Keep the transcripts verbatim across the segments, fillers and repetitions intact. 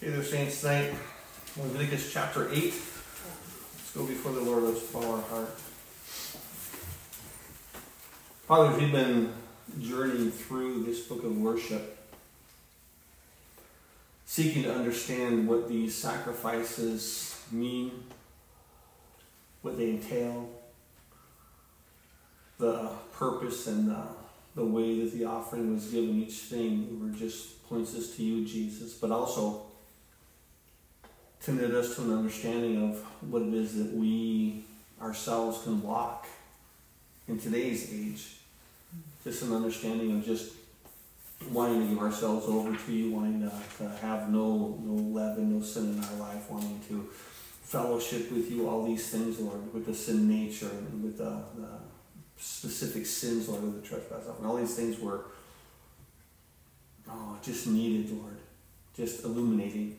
Okay, there, saints, tonight, Leviticus chapter eight. Let's go before the Lord. Let's follow our heart. Father, we've been journeying through this book of worship, seeking to understand what these sacrifices mean, what they entail, the purpose and the, the way that the offering was given. Each thing were just points us to you, Jesus, but also to knit us to an understanding of what it is that we ourselves can walk in today's age. Just an understanding of just wanting to give ourselves over to you, wanting to, to have no, no leaven, no sin in our life, wanting to fellowship with you, all these things, Lord, with the sin nature and with the, the specific sins, Lord, of the trespass. And all these things were oh, just needed, Lord, just illuminating.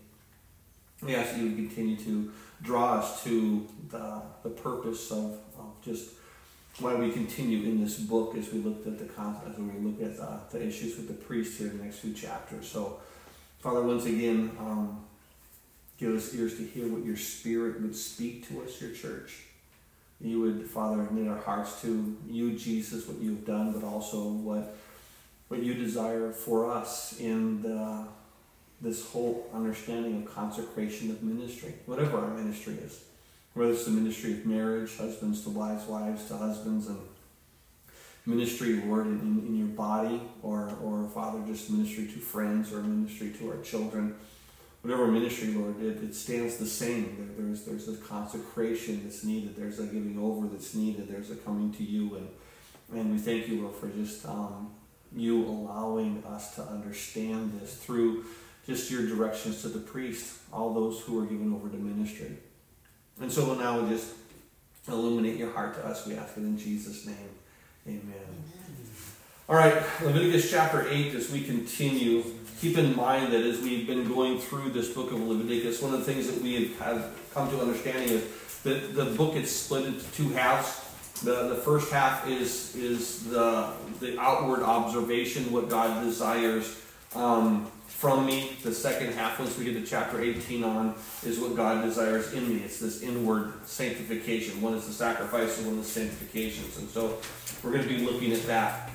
We ask that you would continue to draw us to the, the purpose of, of just why we continue in this book as we look at the content, as we look at the, the issues with the priest here in the next few chapters. So, Father, once again, um, give us ears to hear what your Spirit would speak to us, your church. You would, Father, knit our hearts to you, Jesus, what you have done, but also what what you desire for us in the this whole understanding of consecration of ministry, whatever our ministry is. Whether it's the ministry of marriage, husbands to wives, wives to husbands, and ministry, Lord, in, in your body, or, or Father, just ministry to friends, or ministry to our children. Whatever ministry, Lord, it, it stands the same. There, there's, there's a consecration that's needed. There's a giving over that's needed. There's a coming to you. And, and we thank you, Lord, for just um, you allowing us to understand this through just your directions to the priest, all those who are given over to ministry. And so now we just illuminate your heart to us. We ask it in Jesus' name. Amen. Amen. All right, Leviticus chapter eight, as we continue, keep in mind that as we've been going through this book of Leviticus, one of the things that we have come to understanding is that the book is split into two halves. The, the first half is, is the, the outward observation, what God desires um, from me. The second half, once we get to chapter eighteen on, is what God desires in me. It's this inward sanctification. One is the sacrifice and one is sanctifications. And so we're going to be looking at that.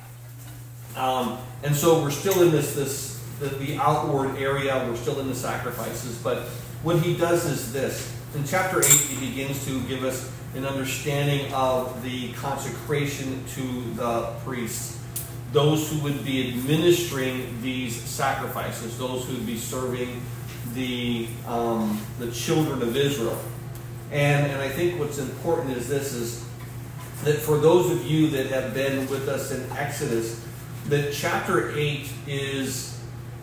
Um, and so we're still in this, this the, the outward area. We're still in the sacrifices. But what he does is this. In chapter eight, he begins to give us an understanding of the consecration to the priests. Those who would be administering these sacrifices, those who would be serving the um, the children of Israel. And, and I think what's important is this, is that for those of you that have been with us in Exodus, that chapter eight is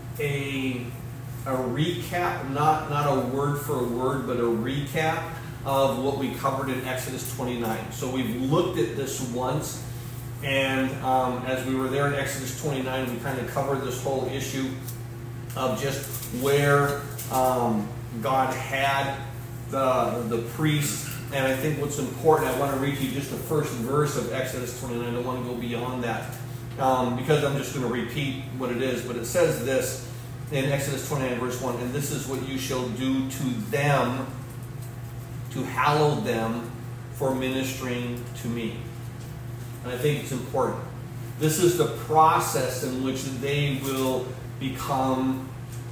a, a recap, not, not a word for word, but a recap of what we covered in Exodus twenty-nine. So we've looked at this once. And um, as we were there in Exodus twenty-nine, we kind of covered this whole issue of just where um, God had the, the priest. And I think what's important, I want to read to you just the first verse of Exodus twenty-nine. I don't want to go beyond that um, because I'm just going to repeat what it is. But it says this in Exodus twenty-nine, verse one, "And this is what you shall do to them, to hallow them for ministering to me." And I think it's important. This is the process in which they will become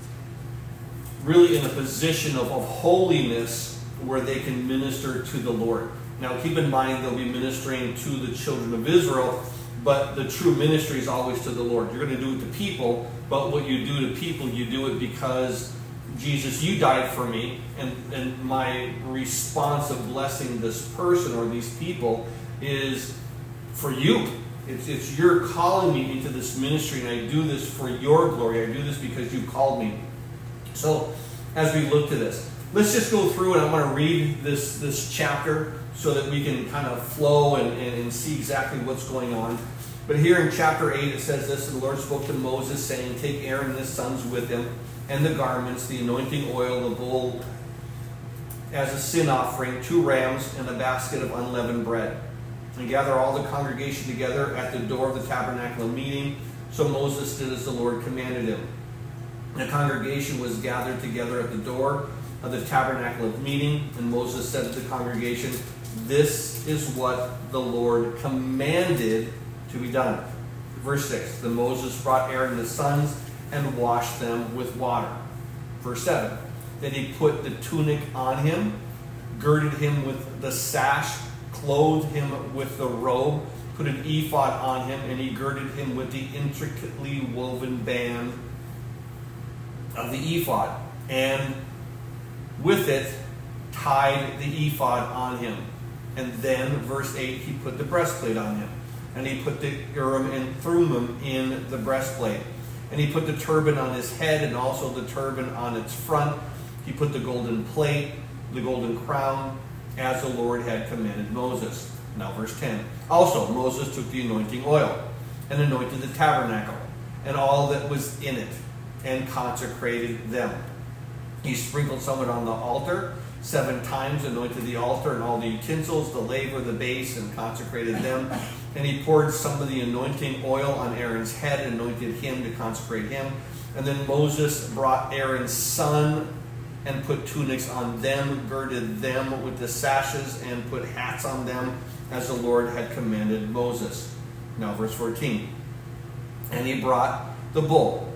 really in a position of, of holiness where they can minister to the Lord. Now keep in mind they'll be ministering to the children of Israel, but the true ministry is always to the Lord. You're going to do it to people, but what you do to people, you do it because Jesus, you died for me, and, and my response of blessing this person or these people is for you. It's, it's you're calling me into this ministry, and I do this for your glory. I do this because you called me. So as we look to this, let's just go through, and I want to read this, this chapter so that we can kind of flow and, and, and see exactly what's going on. But here in chapter eight, it says this: "And the Lord spoke to Moses, saying, Take Aaron and his sons with him, and the garments, the anointing oil, the bull as a sin offering, two rams, and a basket of unleavened bread. And gather all the congregation together at the door of the tabernacle of meeting. So Moses did as the Lord commanded him. The congregation was gathered together at the door of the tabernacle of meeting, and Moses said to the congregation, "This is what the Lord commanded to be done." Verse six, then Moses brought Aaron and his sons and washed them with water. Verse seven, then he put the tunic on him, girded him with the sash, clothed him with the robe, put an ephod on him, and he girded him with the intricately woven band of the ephod, and with it tied the ephod on him. And then, verse eight, he put the breastplate on him, and he put the Urim and Thummim in the breastplate. And he put the turban on his head, and also the turban on its front. He put the golden plate, the golden crown, as the Lord had commanded Moses. Now verse ten. Also Moses took the anointing oil, and anointed the tabernacle, and all that was in it, and consecrated them. He sprinkled some of it on the altar, seven times anointed the altar and all the utensils, the laver, the base, and consecrated them. And he poured some of the anointing oil on Aaron's head and anointed him to consecrate him. And then Moses brought Aaron's son and put tunics on them, girded them with the sashes, and put hats on them, as the Lord had commanded Moses. Now verse fourteen. And he brought the bull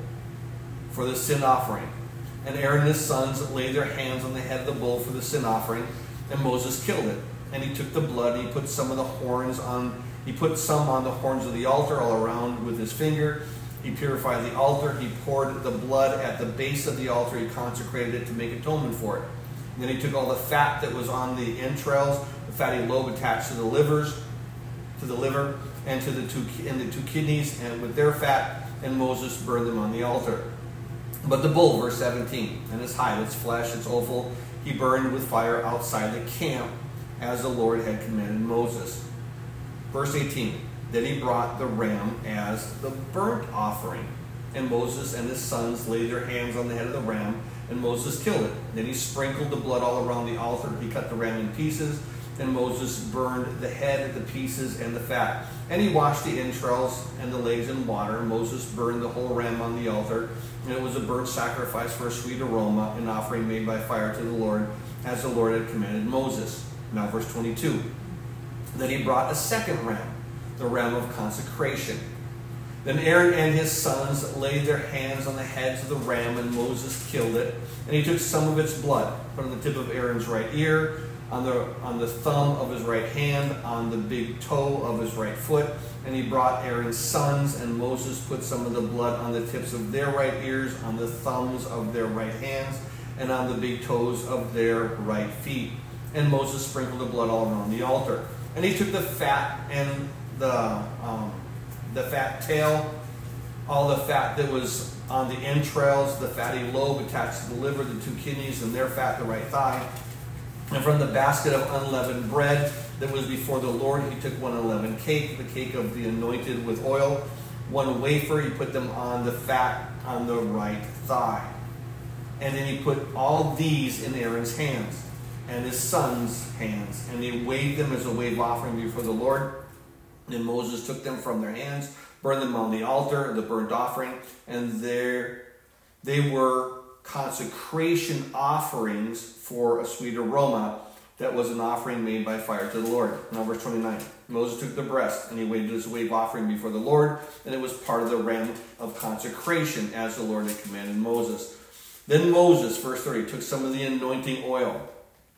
for the sin offering. And Aaron and his sons laid their hands on the head of the bull for the sin offering, and Moses killed it. And he took the blood, and he put some of the horns on, he put some on the horns of the altar all around with his finger. He purified the altar. He poured the blood at the base of the altar. He consecrated it to make atonement for it. And then he took all the fat that was on the entrails, the fatty lobe attached to the livers, to the liver, and to the two and the two kidneys, and with their fat, and Moses burned them on the altar. But the bull, verse seventeen, and its hide, its flesh, its offal, he burned with fire outside the camp, as the Lord had commanded Moses. Verse eighteen, then he brought the ram as the burnt offering. And Moses and his sons laid their hands on the head of the ram, and Moses killed it. Then he sprinkled the blood all around the altar. He cut the ram in pieces, and Moses burned the head, the pieces, and the fat. And he washed the entrails and the legs in water. Moses burned the whole ram on the altar, and it was a burnt sacrifice for a sweet aroma, an offering made by fire to the Lord, as the Lord had commanded Moses. Now verse twenty-two. Then he brought a second ram, the ram of consecration. Then Aaron and his sons laid their hands on the heads of the ram, and Moses killed it. And he took some of its blood, put on the tip of Aaron's right ear, on the on the thumb of his right hand, on the big toe of his right foot. And he brought Aaron's sons, and Moses put some of the blood on the tips of their right ears, on the thumbs of their right hands, and on the big toes of their right feet. And Moses sprinkled the blood all around the altar. And he took the fat and the um, the fat tail, all the fat that was on the entrails, the fatty lobe attached to the liver, the two kidneys, and their fat, the right thigh. And from the basket of unleavened bread that was before the Lord, he took one unleavened cake, the cake of the anointed with oil, one wafer. He put them on the fat on the right thigh. And then he put all these in Aaron's hands and his sons' hands, and he waved them as a wave offering before the Lord. Then Moses took them from their hands, burned them on the altar, the burnt offering, and there they were consecration offerings for a sweet aroma that was an offering made by fire to the Lord. Now verse twenty-nine. Moses took the breast, and he waved it as a wave offering before the Lord, and it was part of the ram of consecration, as the Lord had commanded Moses. Then Moses, verse thirty, took some of the anointing oil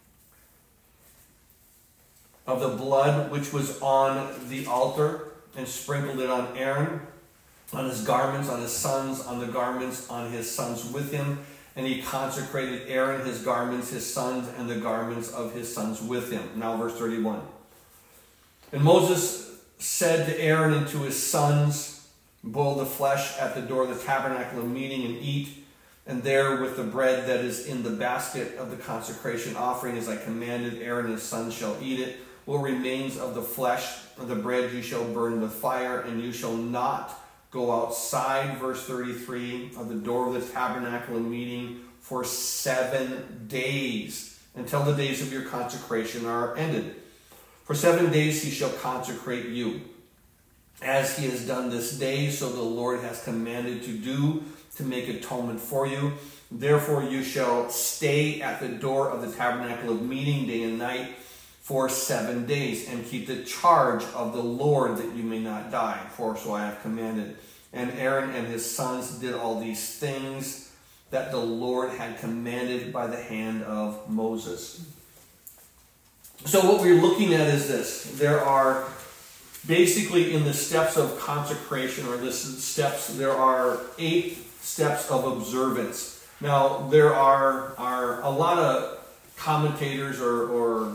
of the blood which was on the altar, and sprinkled it on Aaron, on his garments, on his sons, on the garments, on his sons with him. And he consecrated Aaron, his garments, his sons, and the garments of his sons with him. Now verse thirty-one. And Moses said to Aaron and to his sons, boil the flesh at the door of the tabernacle of meeting and eat, and there with the bread that is in the basket of the consecration offering, as I commanded, Aaron and his sons shall eat it. What remains of the flesh of the bread you shall burn with fire, and you shall not go outside, verse thirty-three, of the door of the tabernacle of meeting for seven days, until the days of your consecration are ended. For seven days he shall consecrate you, as he has done this day, so the Lord has commanded to do to make atonement for you. Therefore you shall stay at the door of the tabernacle of meeting day and night for seven days, and keep the charge of the Lord, that you may not die, for so I have commanded. And Aaron and his sons did all these things that the Lord had commanded by the hand of Moses. So what we're looking at is this. There are basically, in the steps of consecration, or the steps, there are eight steps of observance. Now, there are, are a lot of commentators or, or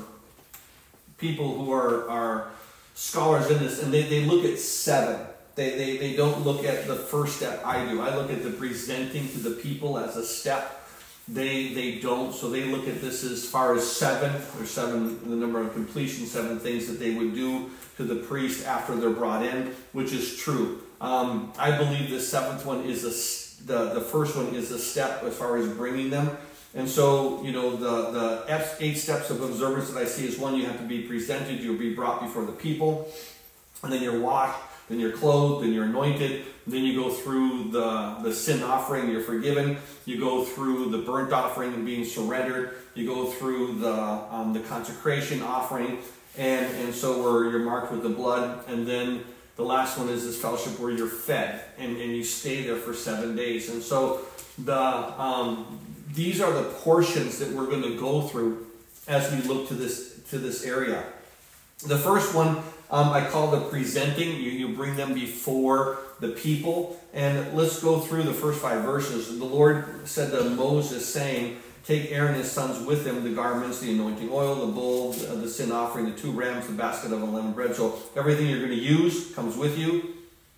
people who are, are scholars in this, and they, they look at seven. They, they, they don't look at the first step I do. I look at the presenting to the people as a step. They they don't, so they look at this as far as seven. There's seven, the number of completion, seven things that they would do to the priest after they're brought in, which is true. Um, I believe the seventh one is a, the, the first one is a step as far as bringing them. And so, you know, the, the eight steps of observance that I see is one, you have to be presented, you'll be brought before the people, and then you're washed, then you're clothed, then you're anointed, then you go through the, the sin offering, you're forgiven, you go through the burnt offering and being surrendered, you go through the, um, the consecration offering, and, and so where you're marked with the blood, and then the last one is this fellowship where you're fed, and, and you stay there for seven days. And so the um, these are the portions that we're going to go through as we look to this to this area. The first one um, I call the presenting. You, you bring them before the people. And let's go through the first five verses. The Lord said to Moses, saying, take Aaron and his sons with him, the garments, the anointing oil, the bull, the, the sin offering, the two rams, the basket of unleavened bread. So everything you're going to use comes with you.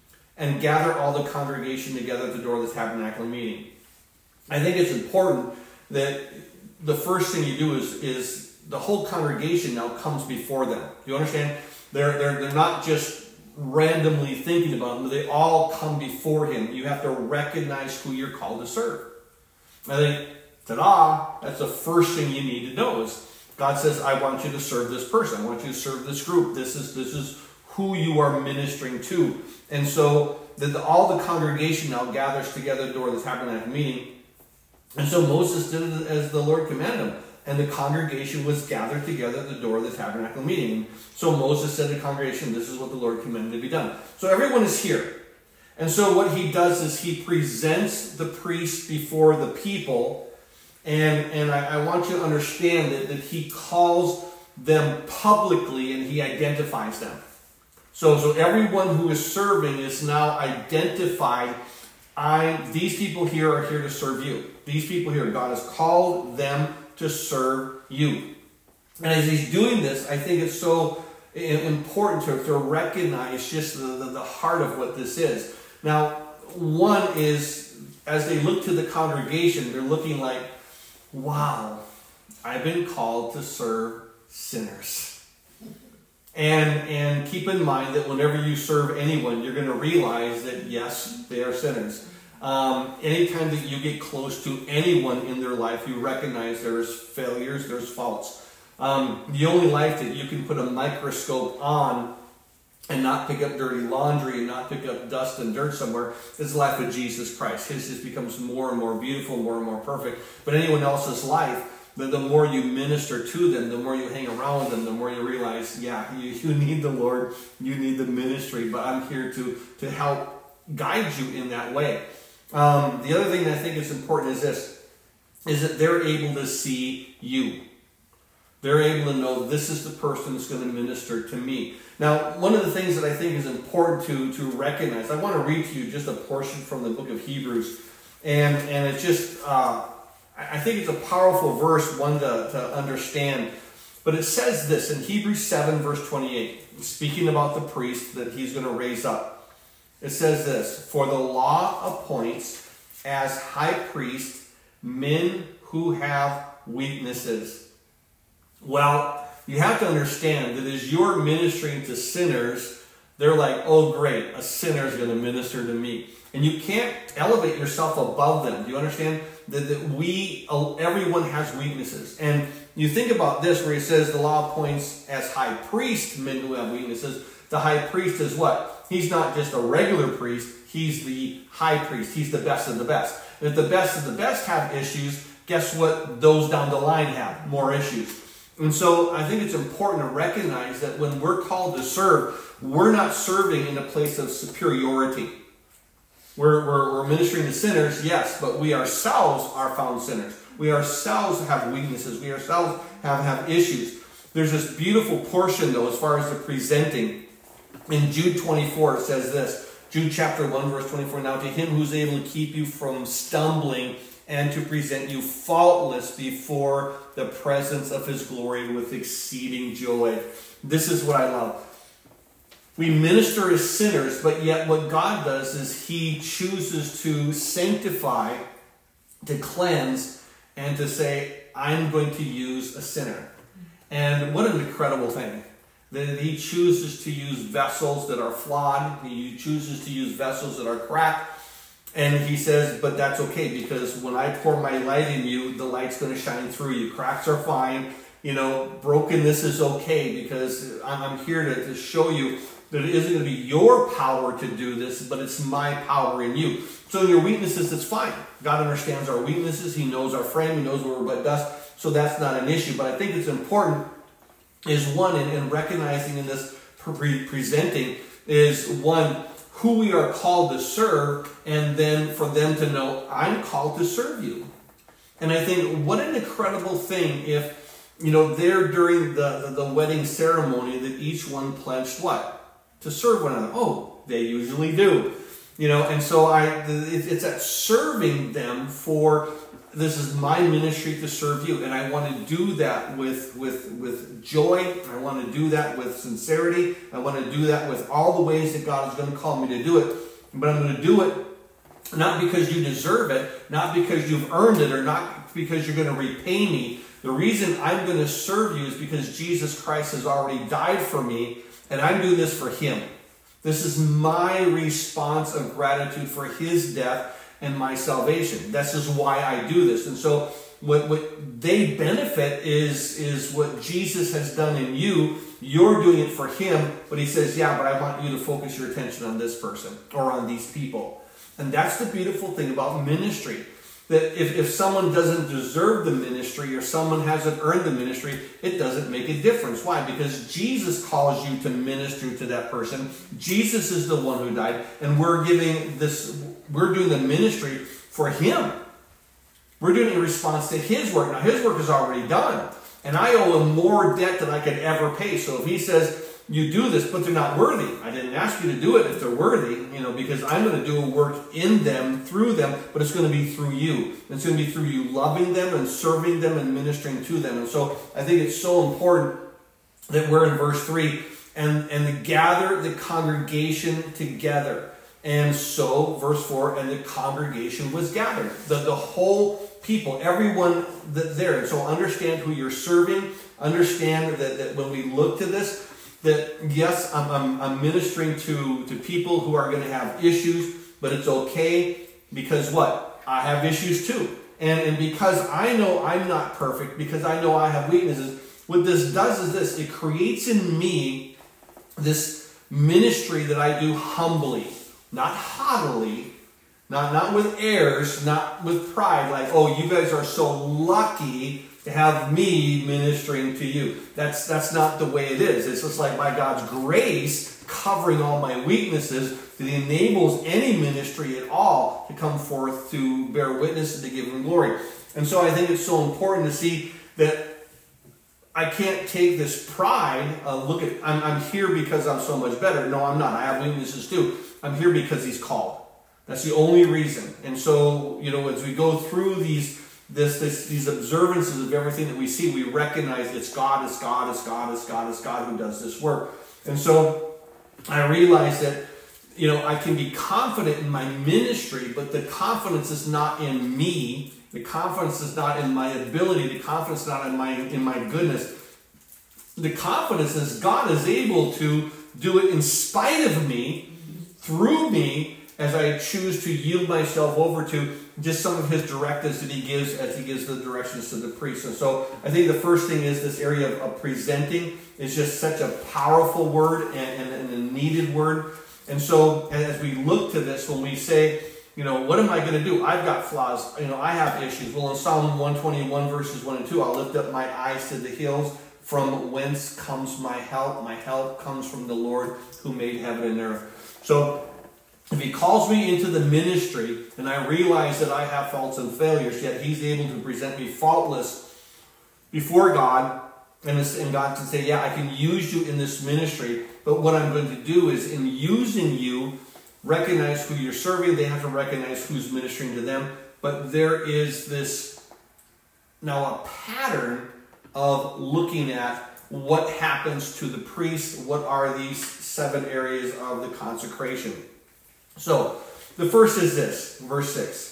And gather all the congregation together at the door of the tabernacle meeting. I think it's important that the first thing you do is, is the whole congregation now comes before them. Do you understand? They're, they're, they're not just randomly thinking about him. They all come before him. You have to recognize who you're called to serve. I think, ta-da, that's the first thing you need to know is God says, I want you to serve this person. I want you to serve this group. This is, this is who you are ministering to. And so the, the, all the congregation now gathers together at the door of the tabernacle meeting. And so Moses did it as the Lord commanded him. And the congregation was gathered together at the door of the tabernacle meeting. So Moses said to the congregation, this is what the Lord commanded to be done. So everyone is here. And so what he does is he presents the priest before the people. And, and I, I want you to understand that, that he calls them publicly and he identifies them. So, so everyone who is serving is now identified. I, these people here are here to serve you. These people here, God has called them to serve you. And as he's doing this, I think it's so important to, to recognize just the, the, the heart of what this is. Now, one is, as they look to the congregation, they're looking like, wow, I've been called to serve sinners. And, and keep in mind that whenever you serve anyone, you're going to realize that, yes, they are sinners. Um, anytime that you get close to anyone in their life, you recognize there's failures, there's faults. Um, the only life that you can put a microscope on and not pick up dirty laundry and not pick up dust and dirt somewhere is the life of Jesus Christ. His just becomes more and more beautiful, more and more perfect. But anyone else's life, the, the more you minister to them, the more you hang around with them, the more you realize, yeah, you, you need the Lord, you need the ministry, but I'm here to, to help guide you in that way. Um, the other thing that I think is important is this, is that they're able to see you. They're able to know this is the person that's going to minister to me. Now, one of the things that I think is important to, to recognize, I want to read to you just a portion from the book of Hebrews. And, and it's just, uh, I think it's a powerful verse, one to, to understand. But it says this in Hebrews seven, verse twenty-eight, speaking about the priest that he's going to raise up. It says this, for the law appoints as high priest men who have weaknesses. Well, you have to understand that as you're ministering to sinners, they're like, oh great, a sinner is going to minister to me. And you can't elevate yourself above them. Do you understand? That, that we, everyone has weaknesses. And you think about this where he says the law appoints as high priest men who have weaknesses. The high priest is what? he's not just a regular priest, he's the high priest. He's the best of the best. And if the best of the best have issues, guess what? Those down the line have more issues. And so I think it's important to recognize that when we're called to serve, we're not serving in a place of superiority. We're, we're, we're ministering to sinners, yes, but we ourselves are found sinners. We ourselves have weaknesses. We ourselves have, have issues. There's this beautiful portion, though, as far as the presenting. In Jude twenty-four, it says this. Jude chapter one, verse twenty-four. Now to him who's able to keep you from stumbling and to present you faultless before the presence of his glory with exceeding joy. This is what I love. We minister as sinners, but yet what God does is he chooses to sanctify, to cleanse, and to say, I'm going to use a sinner. And what an incredible thing. That he chooses to use vessels that are flawed. He chooses to use vessels that are cracked. And he says, but that's okay, because when I pour my light in you, the light's going to shine through you. Cracks are fine. You know, brokenness is okay, because I'm here to, to show you that it isn't going to be your power to do this, but it's my power in you. So in your weaknesses, it's fine. God understands our weaknesses. He knows our frame. He knows where we're but dust. So that's not an issue. But I think it's important is one, in, in recognizing in this pre- presenting, is one, who we are called to serve, and then for them to know, I'm called to serve you. And I think what an incredible thing if, you know, there during the, the, the wedding ceremony that each one pledged what? To serve one another. Oh, they usually do. You know, and so I, it's that serving them for, this is my ministry to serve you, and I want to do that with, with, with joy. I want to do that with sincerity. I want to do that with all the ways that God is going to call me to do it. But I'm going to do it not because you deserve it, not because you've earned it, or not because you're going to repay me. The reason I'm going to serve you is because Jesus Christ has already died for me, and I'm doing this for him. This is my response of gratitude for his death and my salvation. This is why I do this. And so what, what they benefit is, is what Jesus has done in you. You're doing it for him, but he says, yeah, but I want you to focus your attention on this person or on these people. And that's the beautiful thing about ministry. That if, if someone doesn't deserve the ministry or someone hasn't earned the ministry, it doesn't make a difference. Why? Because Jesus calls you to minister to that person. Jesus is the one who died, and we're giving this, we're doing the ministry for him. We're doing it in response to his work. Now, his work is already done, and I owe him more debt than I could ever pay. So if he says, you do this, but they're not worthy. I didn't ask you to do it if they're worthy, you know, because I'm going to do a work in them, through them, but it's going to be through you. It's going to be through you loving them and serving them and ministering to them. And so I think it's so important that we're in verse three, and, and gather the congregation together. And so, verse four, and the congregation was gathered. The, the whole people, everyone that there. And so understand who you're serving. Understand that, that when we look to this, that yes, I'm, I'm, I'm ministering to, to people who are going to have issues, but it's okay because what? I have issues too. And, and because I know I'm not perfect, because I know I have weaknesses, what this does is this, it creates in me this ministry that I do humbly, not haughtily, not, not with airs, not with pride, like, oh, you guys are so lucky to have me ministering to you. That's that's not the way it is. It's just like by God's grace covering all my weaknesses that enables any ministry at all to come forth to bear witness and to give him glory. And so I think it's so important to see that I can't take this pride, uh, look at, I'm, I'm here because I'm so much better. No, I'm not. I have weaknesses too. I'm here because he's called. That's the only reason. And so, you know, as we go through these This, this, these observances of everything that we see, we recognize it's God, it's God, it's God, it's God, it's God who does this work. And so I realize that, you know, I can be confident in my ministry, but the confidence is not in me. The confidence is not in my ability. The confidence is not in my, in my goodness. The confidence is God is able to do it in spite of me, through me, as I choose to yield myself over to just some of his directives that he gives as he gives the directions to the priest. And so I think the first thing is this area of, of presenting is just such a powerful word and, and, and a needed word. And so as we look to this, when we say, you know, what am I going to do? I've got flaws. You know, I have issues. Well, in Psalm one twenty-one, verses one and two, I'll lift up my eyes to the hills. From whence comes my help? My help comes from the Lord who made heaven and earth. So if he calls me into the ministry and I realize that I have faults and failures, yet he's able to present me faultless before God, and, and God can say, yeah, I can use you in this ministry, but what I'm going to do is in using you, recognize who you're serving. They have to recognize who's ministering to them. But there is this now a pattern of looking at what happens to the priest. What are these seven areas of the consecration? So the first is this, verse six.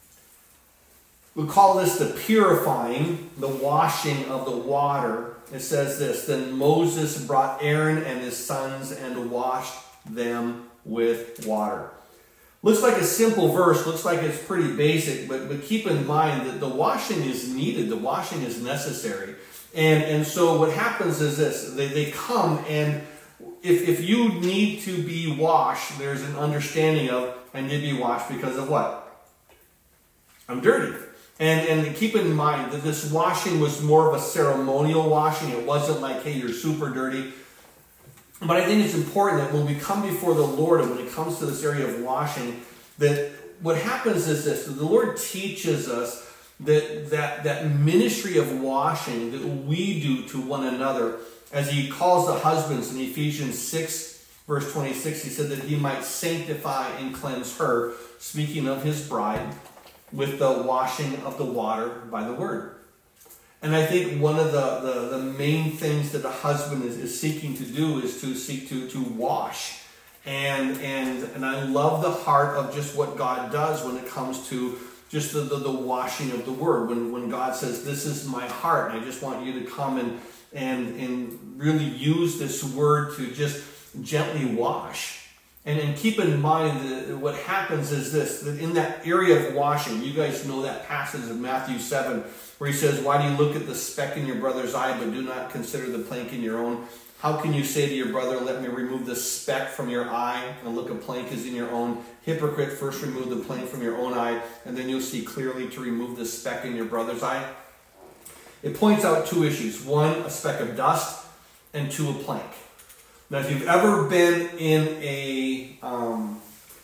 We call this the purifying, the washing of the water. It says this, then Moses brought Aaron and his sons and washed them with water. Looks like a simple verse, looks like it's pretty basic, but, but keep in mind that the washing is needed, the washing is necessary. And, and so what happens is this, they, they come and if, if you need to be washed, there's an understanding of, I need to be washed because of what? I'm dirty. And, and keep in mind that this washing was more of a ceremonial washing. It wasn't like, hey, you're super dirty. But I think it's important that when we come before the Lord and when it comes to this area of washing, that what happens is this, that the Lord teaches us that, that, that ministry of washing that we do to one another, as he calls the husbands in Ephesians six, verse twenty-six, he said that he might sanctify and cleanse her, speaking of his bride, with the washing of the water by the word. And I think one of the, the, the main things that a husband is, is seeking to do is to seek to, to wash. And, and, and I love the heart of just what God does when it comes to just the, the, the washing of the word. When, when God says, this is my heart, and I just want you to come and, and, and really use this word to just gently wash. And, and keep in mind that what happens is this, that in that area of washing, you guys know that passage of Matthew seven, where he says, why do you look at the speck in your brother's eye, but do not consider the plank in your own? How can you say to your brother, let me remove the speck from your eye, and look, a plank is in your own? Hypocrite, first remove the plank from your own eye, and then you'll see clearly to remove the speck in your brother's eye. It points out two issues. One, a speck of dust, and two, a plank. Now, if you've ever been in a um,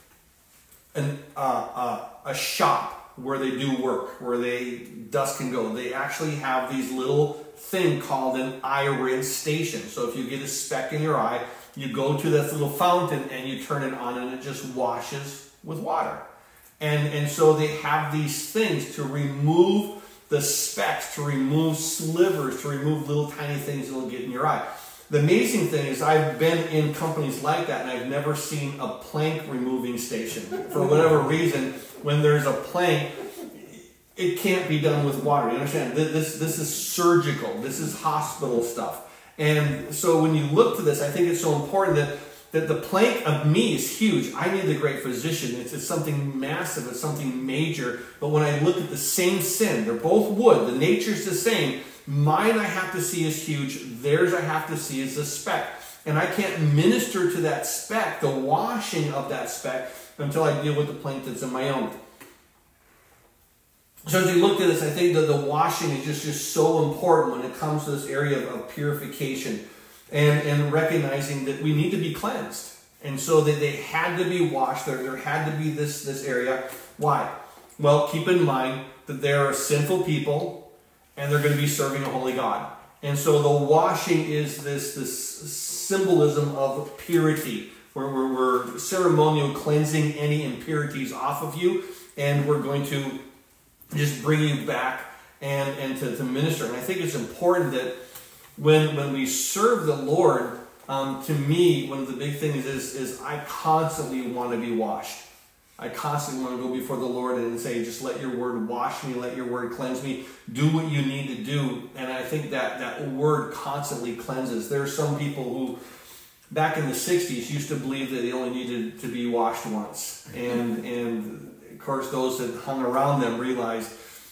an, uh, uh, a shop where they do work, where they dust can go, they actually have these little thing called an iRid station. So if you get a speck in your eye, you go to this little fountain and you turn it on, and it just washes with water. And and so they have these things to remove the specks, to remove slivers, to remove little tiny things that will get in your eye. The amazing thing is I've been in companies like that, and I've never seen a plank removing station. For whatever reason, when there's a plank, it can't be done with water. You understand? This, this is surgical. This is hospital stuff. And so when you look to this, I think it's so important that, that the plank of me is huge. I need the great physician. It's, it's something massive. It's something major. But when I look at the same sin, they're both wood. The nature's the same. Mine I have to see as huge. Theirs I have to see as a speck. And I can't minister to that speck, the washing of that speck, until I deal with the plank that's in my own. So as we look at this, I think that the washing is just, just so important when it comes to this area of, of purification and, and recognizing that we need to be cleansed. And so that they had to be washed. There, there had to be this, this area. Why? Well, keep in mind that there are sinful people, and they're going to be serving a holy God. And so the washing is this, this symbolism of purity, where we're, we're ceremonial cleansing any impurities off of you, and we're going to just bring you back and, and to, to minister. And I think it's important that when, when we serve the Lord, um, to me, one of the big things is, is I constantly want to be washed. I constantly want to go before the Lord and say, just let your word wash me, let your word cleanse me, do what you need to do. And I think that that word constantly cleanses. There are some people who, back in the sixties, used to believe that they only needed to be washed once. And, and of course, those that hung around them realized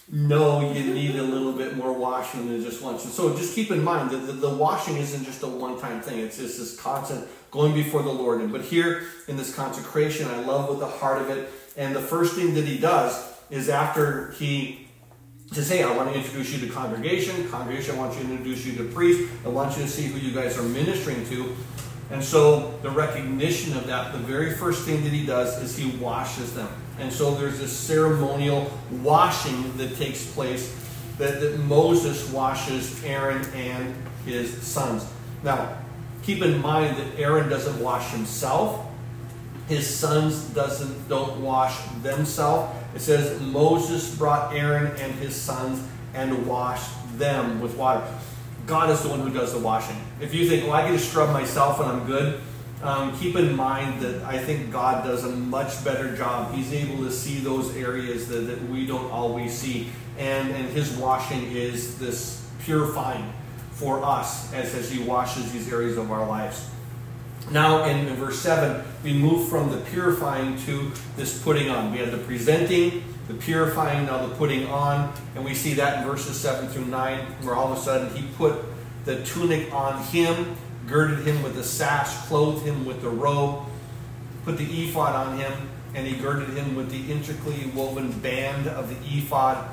no, you need a little bit more washing than just once. And so just keep in mind that the, the washing isn't just a one-time thing. It's just this constant going before the Lord. But here in this consecration, I love with the heart of it. And the first thing that he does is after he says, hey, I want to introduce you to congregation. Congregation, I want you to introduce you to priest. I want you to see who you guys are ministering to. And so the recognition of that, the very first thing that he does is he washes them. And so there's this ceremonial washing that takes place that, that Moses washes Aaron and his sons. Now, keep in mind that Aaron doesn't wash himself. His sons doesn't don't wash themselves. It says Moses brought Aaron and his sons and washed them with water. God is the one who does the washing. If you think, well, I can just scrub myself and I'm good, um, keep in mind that I think God does a much better job. He's able to see those areas that, that we don't always see. And, and his washing is this purifying for us as, as he washes these areas of our lives. Now in, in verse seven, we move from the purifying to this putting on. We had the presenting, the purifying, now the putting on. And we see that in verses seven through nine, where all of a sudden he put the tunic on him, girded him with the sash, clothed him with the robe, put the ephod on him, and he girded him with the intricately woven band of the ephod.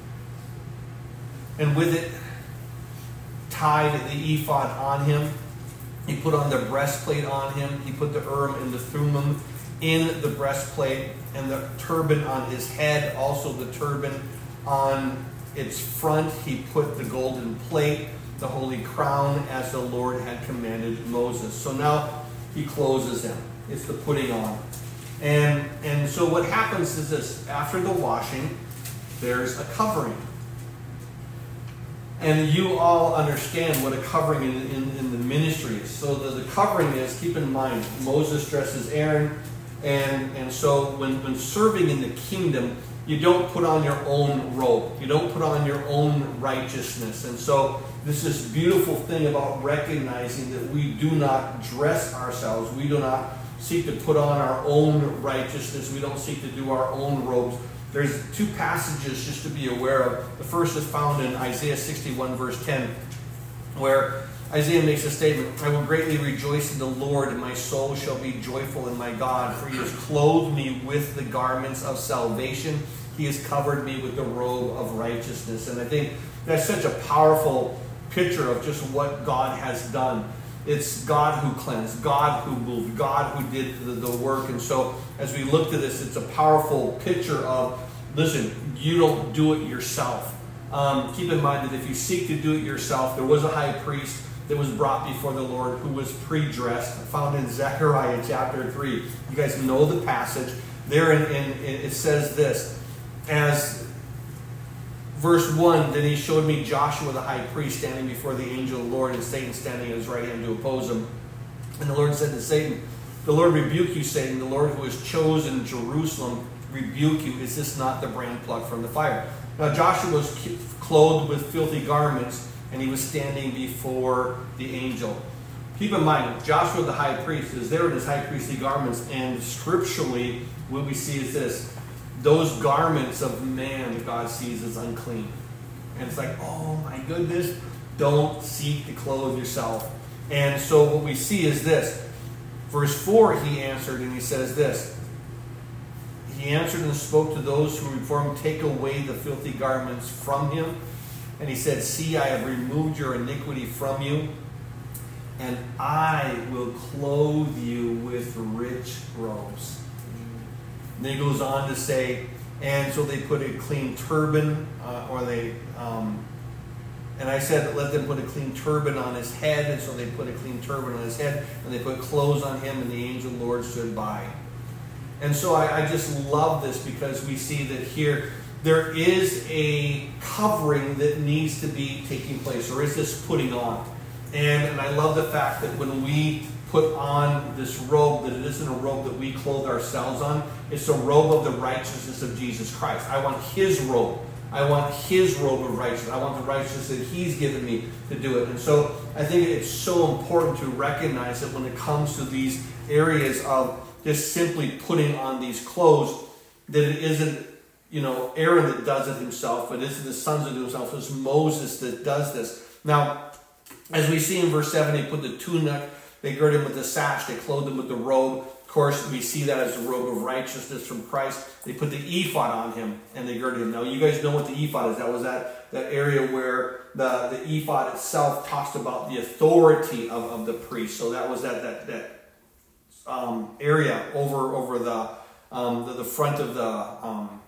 And with it, tied the ephod on him. He put on the breastplate on him. He put the Urim and the Thummim in the breastplate, and the turban on his head, also the turban on its front. He put the golden plate, the holy crown, as the Lord had commanded Moses. So now he closes him. It's the putting on. And, and so what happens is this. After the washing, there's a covering. And you all understand what a covering in, in, in the ministry is. So the, the covering is, keep in mind, Moses dresses Aaron. And, and so when, when serving in the kingdom, you don't put on your own robe. You don't put on your own righteousness. And so this is beautiful thing about recognizing that we do not dress ourselves. We do not seek to put on our own righteousness. We don't seek to do our own robes. There's two passages just to be aware of. The first is found in Isaiah sixty-one, verse ten, where Isaiah makes a statement, I will greatly rejoice in the Lord, and my soul shall be joyful in my God, for he has clothed me with the garments of salvation. He has covered me with the robe of righteousness. And I think that's such a powerful picture of just what God has done. It's God who cleansed, God who moved, God who did the, the work. And so as we look to this, it's a powerful picture of, listen, you don't do it yourself. Um, keep in mind that if you seek to do it yourself, there was a high priest that was brought before the Lord who was pre-dressed, found in Zechariah chapter three. You guys know the passage. There in, in, in, it says this, as verse one, then he showed me Joshua the high priest standing before the angel of the Lord, and Satan standing at his right hand to oppose him. And the Lord said to Satan, the Lord rebuke you, Satan. The Lord who has chosen Jerusalem rebuke you. Is this not the brand plucked from the fire? Now Joshua was clothed with filthy garments, and he was standing before the angel. Keep in mind, Joshua the high priest is there in his high priestly garments, and scripturally what we see is this. Those garments of man God sees as unclean. And it's like, oh my goodness, don't seek to clothe yourself. And so what we see is this. Verse four, he answered, and he says this. He answered and spoke to those who reformed, take away the filthy garments from him. And he said, see, I have removed your iniquity from you, and I will clothe you with rich robes. And then he goes on to say, and so they put a clean turban, uh, or they, um, and I said, let them put a clean turban on his head, and so they put a clean turban on his head, and they put clothes on him, and the angel of the Lord stood by. And so I, I just love this because we see that here, there is a covering that needs to be taking place, or is this putting on. And, and I love the fact that when we put on this robe, that it isn't a robe that we clothe ourselves on. It's a robe of the righteousness of Jesus Christ. I want his robe. I want his robe of righteousness. I want the righteousness that he's given me to do it. And so I think it's so important to recognize that when it comes to these areas of just simply putting on these clothes, that it isn't you know, Aaron that does it himself, but it's the sons that do it himself. It's Moses that does this. Now, as we see in verse seven, they put the tunic, they gird him with the sash, they clothed him with the robe. Of course, we see that as the robe of righteousness from Christ. They put the ephod on him, and they girded him. Now, you guys know what the ephod is. That was that, that area where the, the ephod itself talks about the authority of, of the priest. So that was that that that um, area over over the, um, the the front of the um,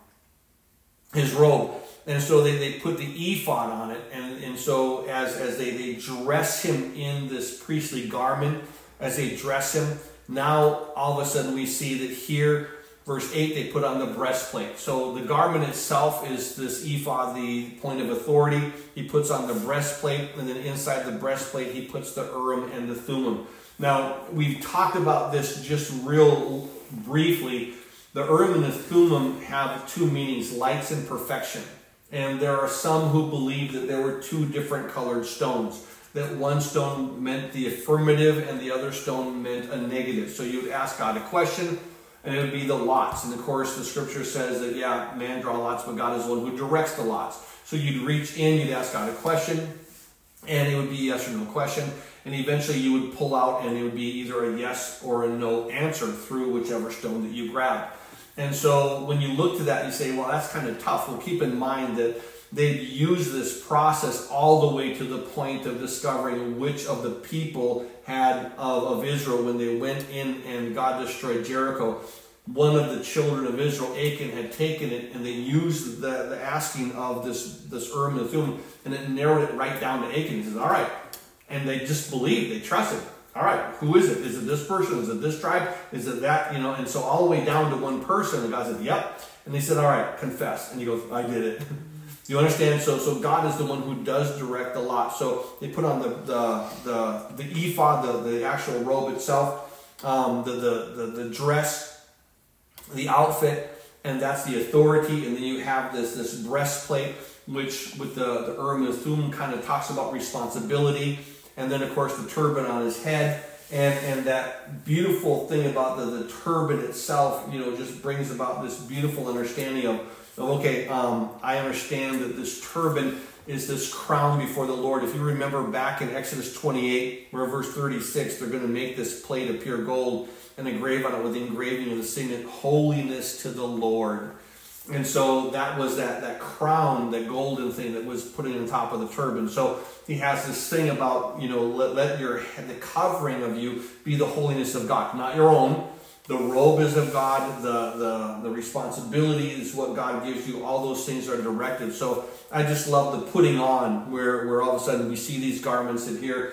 his robe. And so they, they put the ephod on it. And, and so as, as they, they dress him in this priestly garment, as they dress him, now all of a sudden we see that here, verse eight, they put on the breastplate. So the garment itself is this ephod, the point of authority. He puts on the breastplate, and then inside the breastplate he puts the Urim and the Thummim. Now, we've talked about this just real briefly. The Urim and the Thummim have two meanings, lights and perfection. And there are some who believe that there were two different colored stones. That one stone meant the affirmative and the other stone meant a negative. So you would ask God a question, and it would be the lots. And of course, the scripture says that, yeah, man draw lots, but God is the one who directs the lots. So you'd reach in, you'd ask God a question, and it would be a yes or no question. And eventually you would pull out, and it would be either a yes or a no answer through whichever stone that you grabbed. And so when you look to that, you say, well, that's kind of tough. Well, keep in mind that they'd use this process all the way to the point of discovering which of the people had of, of Israel when they went in and God destroyed Jericho. One of the children of Israel, Achan, had taken it, and they used the, the asking of this, this Urim and Thummim, and it narrowed it right down to Achan. He says, all right. And they just believed, they trusted. All right, who is it? Is it this person? Is it this tribe? Is it that? You know, and so all the way down to one person, and God said, yep. And they said, all right, confess. And he goes, I did it. You understand? So so God is the one who does direct a lot. So they put on the the the, the ephod, the, the actual robe itself, um, the, the, the, the dress, the outfit, and that's the authority. And then you have this, this breastplate, which with the, the Urim and Thummim kind of talks about responsibility. And then, of course, the turban on his head. And, and that beautiful thing about the, the turban itself, you know, just brings about this beautiful understanding of, okay, um, I understand that this turban is this crown before the Lord. If you remember back in Exodus twenty-eight, where verse thirty-six, they're going to make this plate of pure gold and engrave on it with the engraving of the signet, holiness to the Lord. And so that was that, that crown, that golden thing that was put on top of the turban. So he has this thing about, you know, let, let your the covering of you be the holiness of God, not your own. The robe is of God. The, the, the responsibility is what God gives you. All those things are directed. So I just love the putting on, where, where all of a sudden we see these garments, and here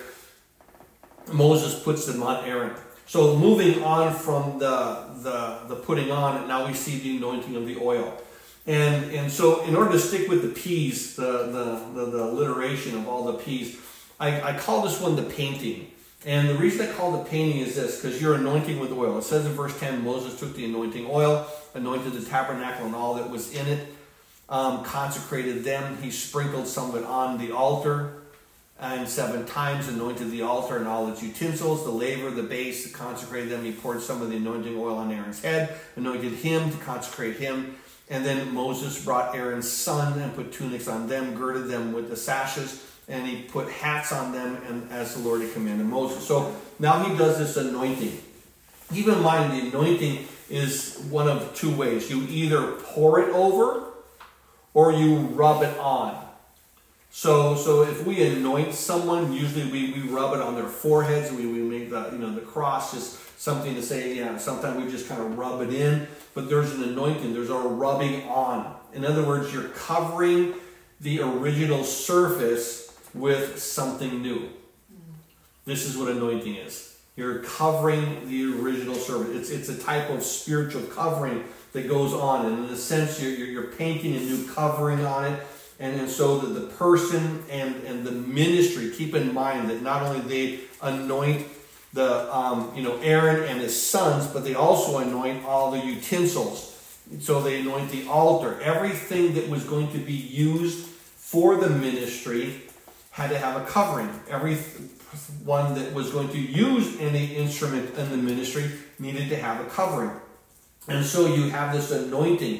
Moses puts them on Aaron. So moving on from the, the, the putting on, now we see the anointing of the oil. And, and so in order to stick with the P's, the, the, the, the alliteration of all the P's, I, I call this one the painting. And the reason I call it painting is this, because you're anointing with oil. It says in verse ten, Moses took the anointing oil, anointed the tabernacle and all that was in it, um, consecrated them. He sprinkled some of it on the altar, and seven times anointed the altar and all its utensils, the laver, the base, consecrated them. He poured some of the anointing oil on Aaron's head, anointed him to consecrate him. And then Moses brought Aaron's son and put tunics on them, girded them with the sashes, and he put hats on them, and as the Lord had commanded Moses. So now he does this anointing. Keep in mind, the anointing is one of two ways. You either pour it over or you rub it on. So so if we anoint someone, usually we, we rub it on their foreheads. We, we make the, you know, the cross, just something to say, yeah, sometimes we just kind of rub it in. But there's an anointing. There's a rubbing on. In other words, you're covering the original surface with something new. This is what anointing is. You're covering the original surface. It's, it's a type of spiritual covering that goes on. And in a sense, you're, you're, you're painting a new covering on it. And, and so that the person and, and the ministry, keep in mind that not only they anoint the um, you know Aaron and his sons, but they also anoint all the utensils. So they anoint the altar. Everything that was going to be used for the ministry had to have a covering. Every one that was going to use any instrument in the ministry needed to have a covering. And so you have this anointing.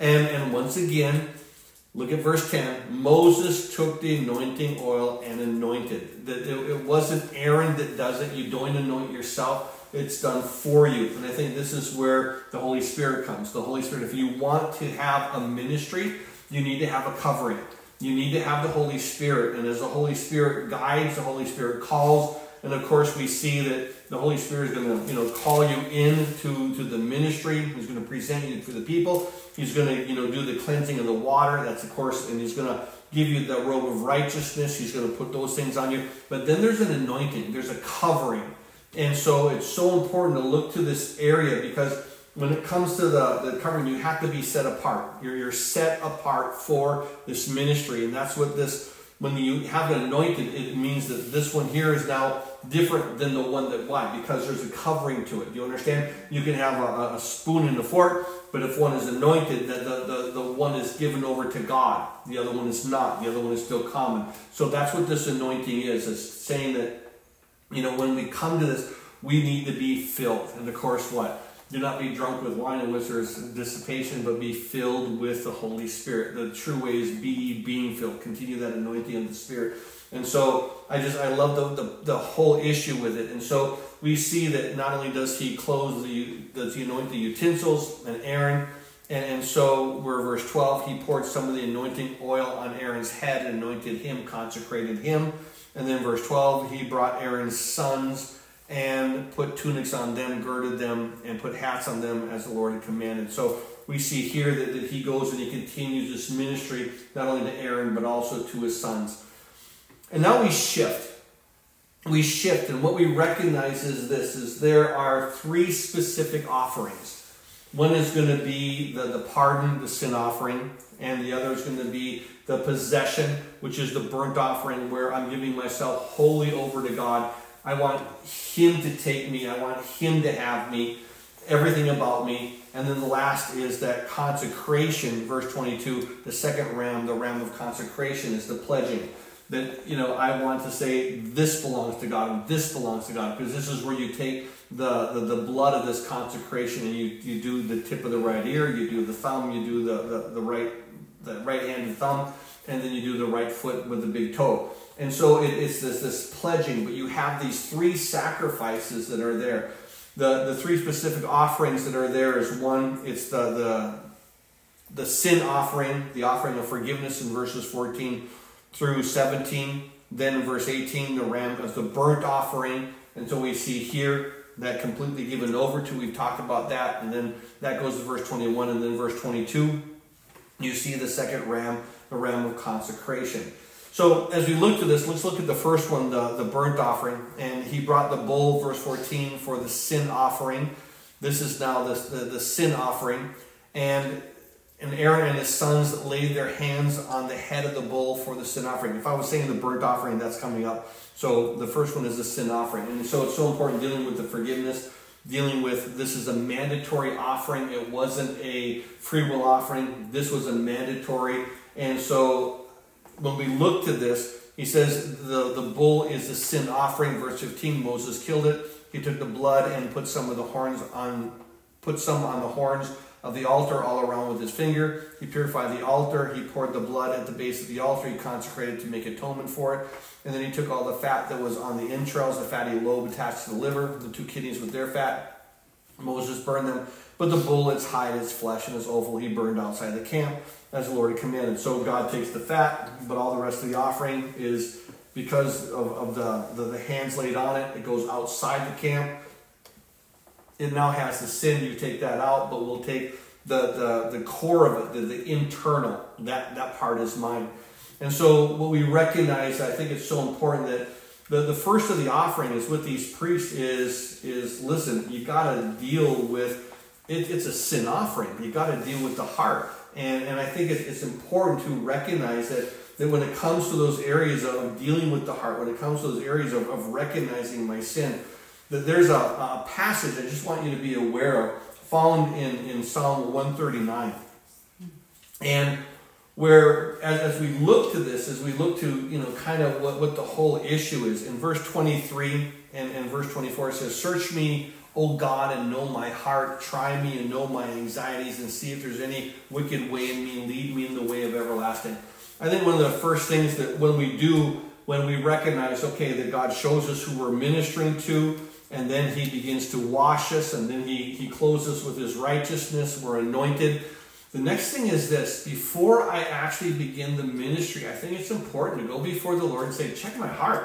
And, and once again, look at verse ten. Moses took the anointing oil and anointed. It, it wasn't Aaron that does it. You don't anoint yourself. It's done for you. And I think this is where the Holy Spirit comes. The Holy Spirit, if you want to have a ministry, you need to have a covering. You need to have the Holy Spirit. And as the Holy Spirit guides, the Holy Spirit calls. And of course, we see that the Holy Spirit is going to, you know, call you into to the ministry. He's going to present you for the people. He's going to, you know, do the cleansing of the water. That's of course, and he's going to give you the robe of righteousness. He's going to put those things on you. But then there's an anointing. There's a covering. And so it's so important to look to this area, because when it comes to the, the covering, you have to be set apart. You're, you're set apart for this ministry. And that's what this, when you have an anointed, it means that this one here is now different than the one that, why? Because there's a covering to it. Do you understand? You can have a, a spoon and a fork, but if one is anointed, the, the, the, the one is given over to God. The other one is not. The other one is still common. So that's what this anointing is. It's saying that, you know, when we come to this, we need to be filled. And of course, what? Do not be drunk with wine in which there is dissipation, but be filled with the Holy Spirit. The true way is be ye being filled. Continue that anointing of the Spirit. And so I just, I love the, the, the whole issue with it. And so we see that not only does he close the, does he anoint the utensils and Aaron, and, and so we're verse twelve, he poured some of the anointing oil on Aaron's head, anointed him, consecrated him. And then verse twelve, he brought Aaron's sons and put tunics on them, girded them, and put hats on them as the Lord had commanded. So we see here that, that he goes and he continues this ministry, not only to Aaron, but also to his sons. And now we shift. We shift, and what we recognize is this, is there are three specific offerings. One is going to be the, the pardon, the sin offering, and the other is going to be the possession, which is the burnt offering, where I'm giving myself wholly over to God. I want him to take me. I want him to have me, everything about me. And then the last is that consecration, verse twenty-two, the second ram, the ram of consecration, is the pledging. That, you know, I want to say this belongs to God and this belongs to God, because this is where you take the, the, the blood of this consecration and you, you do the tip of the right ear, you do the thumb, you do the, the, the right the right hand and thumb, and then you do the right foot with the big toe. And so it, it's this, this pledging, but you have these three sacrifices that are there. The, the three specific offerings that are there is one, it's the, the, the sin offering, the offering of forgiveness in verses fourteen through seventeen. Then in verse eighteen, the ram as the burnt offering. And so we see here that completely given over to. We've talked about that. And then that goes to verse twenty-one, and then verse twenty-two. You see the second ram, the ram of consecration. So as we look to this, let's look at the first one, the, the burnt offering. And he brought the bull, verse fourteen, for the sin offering. This is now the, the, the sin offering. And, and Aaron and his sons laid their hands on the head of the bull for the sin offering. If I was saying the burnt offering, that's coming up. So the first one is the sin offering. And so it's so important dealing with the forgiveness, dealing with this is a mandatory offering. It wasn't a free will offering. This was a mandatory. And so when we look to this, he says the, the bull is the sin offering. Verse fifteen, Moses killed it. He took the blood and put some of the horns on, put some on the horns of the altar all around with his finger. He purified the altar. He poured the blood at the base of the altar. He consecrated to make atonement for it. And then he took all the fat that was on the entrails, the fatty lobe attached to the liver, the two kidneys with their fat. Moses burned them. But the bull, its hide, its flesh, and its offal he burned outside the camp, as the Lord had commanded. So God takes the fat, but all the rest of the offering is, because of, of the, the, the hands laid on it, it goes outside the camp. It now has the sin. You take that out, but we'll take the, the, the core of it, the, the internal. That, that part is mine. And so what we recognize, I think it's so important that the, the first of the offering is with these priests is, is listen, you got to deal with, it, it's a sin offering. You got to deal with the heart. And, and I think it, it's important to recognize that, that when it comes to those areas of dealing with the heart, when it comes to those areas of, of recognizing my sin, that there's a, a passage I just want you to be aware of, found in, in Psalm one thirty-nine. And where, as, as we look to this, as we look to, you know, kind of what, what the whole issue is, in verse twenty-three and, and verse twenty-four, it says, "Search me, O God, and know my heart. Try me and know my anxieties, and see if there's any wicked way in me, and lead me in the way of everlasting. I think one of the first things that when we do, when we recognize, okay, that God shows us who we're ministering to, and then he begins to wash us, and then he, he clothes with his righteousness, we're anointed. The next thing is this: before I actually begin the ministry, I think it's important to go before the Lord and say, check my heart.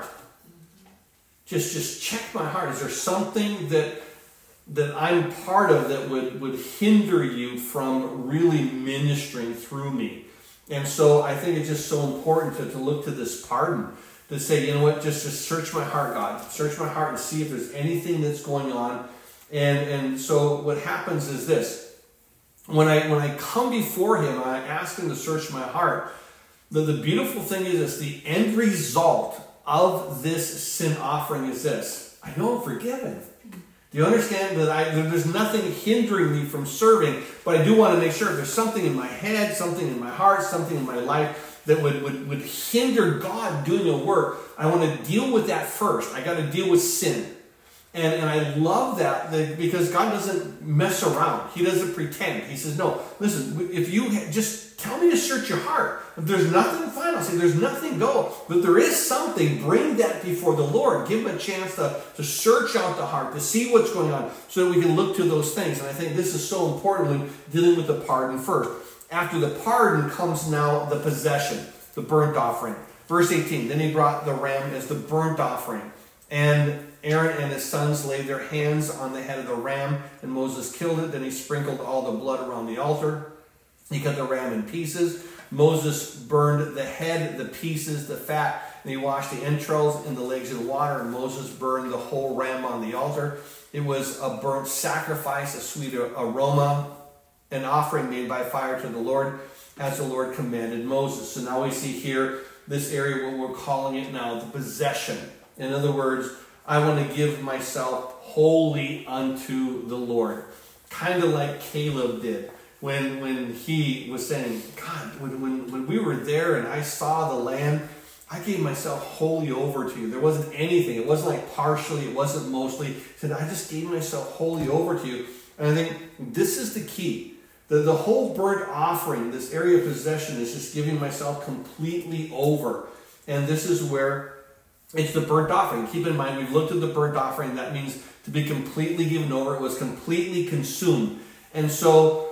Just, just check my heart. Is there something that that I'm part of that would, would hinder you from really ministering through me? And so I think it's just so important to, to look to this pardon, to say, you know what, just, just search my heart, God. Search my heart and see if there's anything that's going on. And, and so what happens is this: When I when I come before him, I ask him to search my heart. The, the beautiful thing is this: the end result of this sin offering is this: I know I'm forgiven. Do you understand that I, that there's nothing hindering me from serving, but I do want to make sure if there's something in my head, something in my heart, something in my life that would, would, would hinder God doing a work, I want to deal with that first. I got to deal with sin. And, and I love that, that because God doesn't mess around. He doesn't pretend. He says, no, listen, if you ha- just tell me to search your heart. If there's nothing, fine. I'll say there's nothing, go. But there is something, bring that before the Lord. Give him a chance to, to search out the heart, to see what's going on, so that we can look to those things. And I think this is so important when dealing with the pardon first. After the pardon comes now the possession, the burnt offering. Verse eighteen, then he brought the ram as the burnt offering. And Aaron and his sons laid their hands on the head of the ram, and Moses killed it. Then he sprinkled all the blood around the altar. He cut the ram in pieces. Moses burned the head, the pieces, the fat, and he washed the entrails in the legs of the water, and Moses burned the whole ram on the altar. It was a burnt sacrifice, a sweet aroma, an offering made by fire to the Lord, as the Lord commanded Moses. So now we see here this area where we're calling it now the possession. In other words, I want to give myself wholly unto the Lord. Kind of like Caleb did when, when he was saying, God, when, when, when we were there and I saw the land, I gave myself wholly over to you. There wasn't anything. It wasn't like partially. It wasn't mostly. He said, I just gave myself wholly over to you. And I think this is the key. The, the whole burnt offering, this area of possession, is just giving myself completely over. And this is where it's the burnt offering. Keep in mind, we've looked at the burnt offering. That means to be completely given over. It was completely consumed. And so,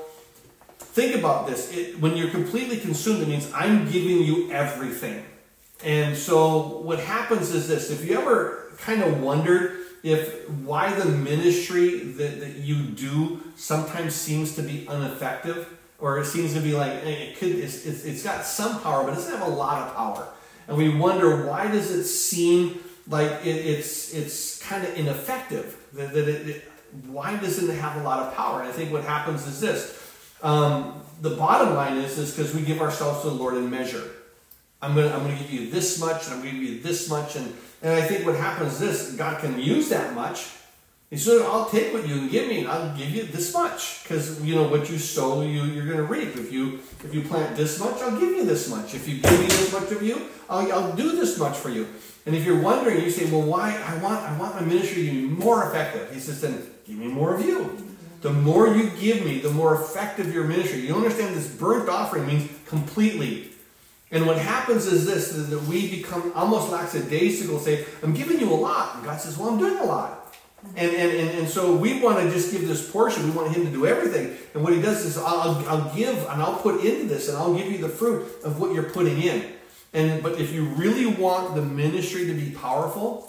think about this. It, when you're completely consumed, it means I'm giving you everything. And so, what happens is this. If you ever kind of wondered if why the ministry that, that you do sometimes seems to be ineffective, or it seems to be like, it could, it's, it's, it's got some power, but it doesn't have a lot of power. And we wonder, why does it seem like it, it's it's kind of ineffective? That, that it, it, why doesn't it have a lot of power? And I think what happens is this. Um, the bottom line is is because we give ourselves to the Lord in measure. I'm going to I'm going to give you this much, and I'm going to give you this much. And, and I think what happens is this. God can use that much. He said, I'll take what you can give me, and I'll give you this much. Because, you know, what you sow, you, you're going to reap. If you if you plant this much, I'll give you this much. If you give me this much of you, I'll, I'll do this much for you. And if you're wondering, you say, well, why? I want I want my ministry to be more effective. He says, then give me more of you. The more you give me, the more effective your ministry. You understand this burnt offering means completely. And what happens is this, is that we become almost lackadaisical, say, I'm giving you a lot. And God says, well, I'm doing a lot. And, and, and, and so we want to just give this portion. We want him to do everything. And what he does is I'll, I'll give and I'll put into this and I'll give you the fruit of what you're putting in. And But if you really want the ministry to be powerful,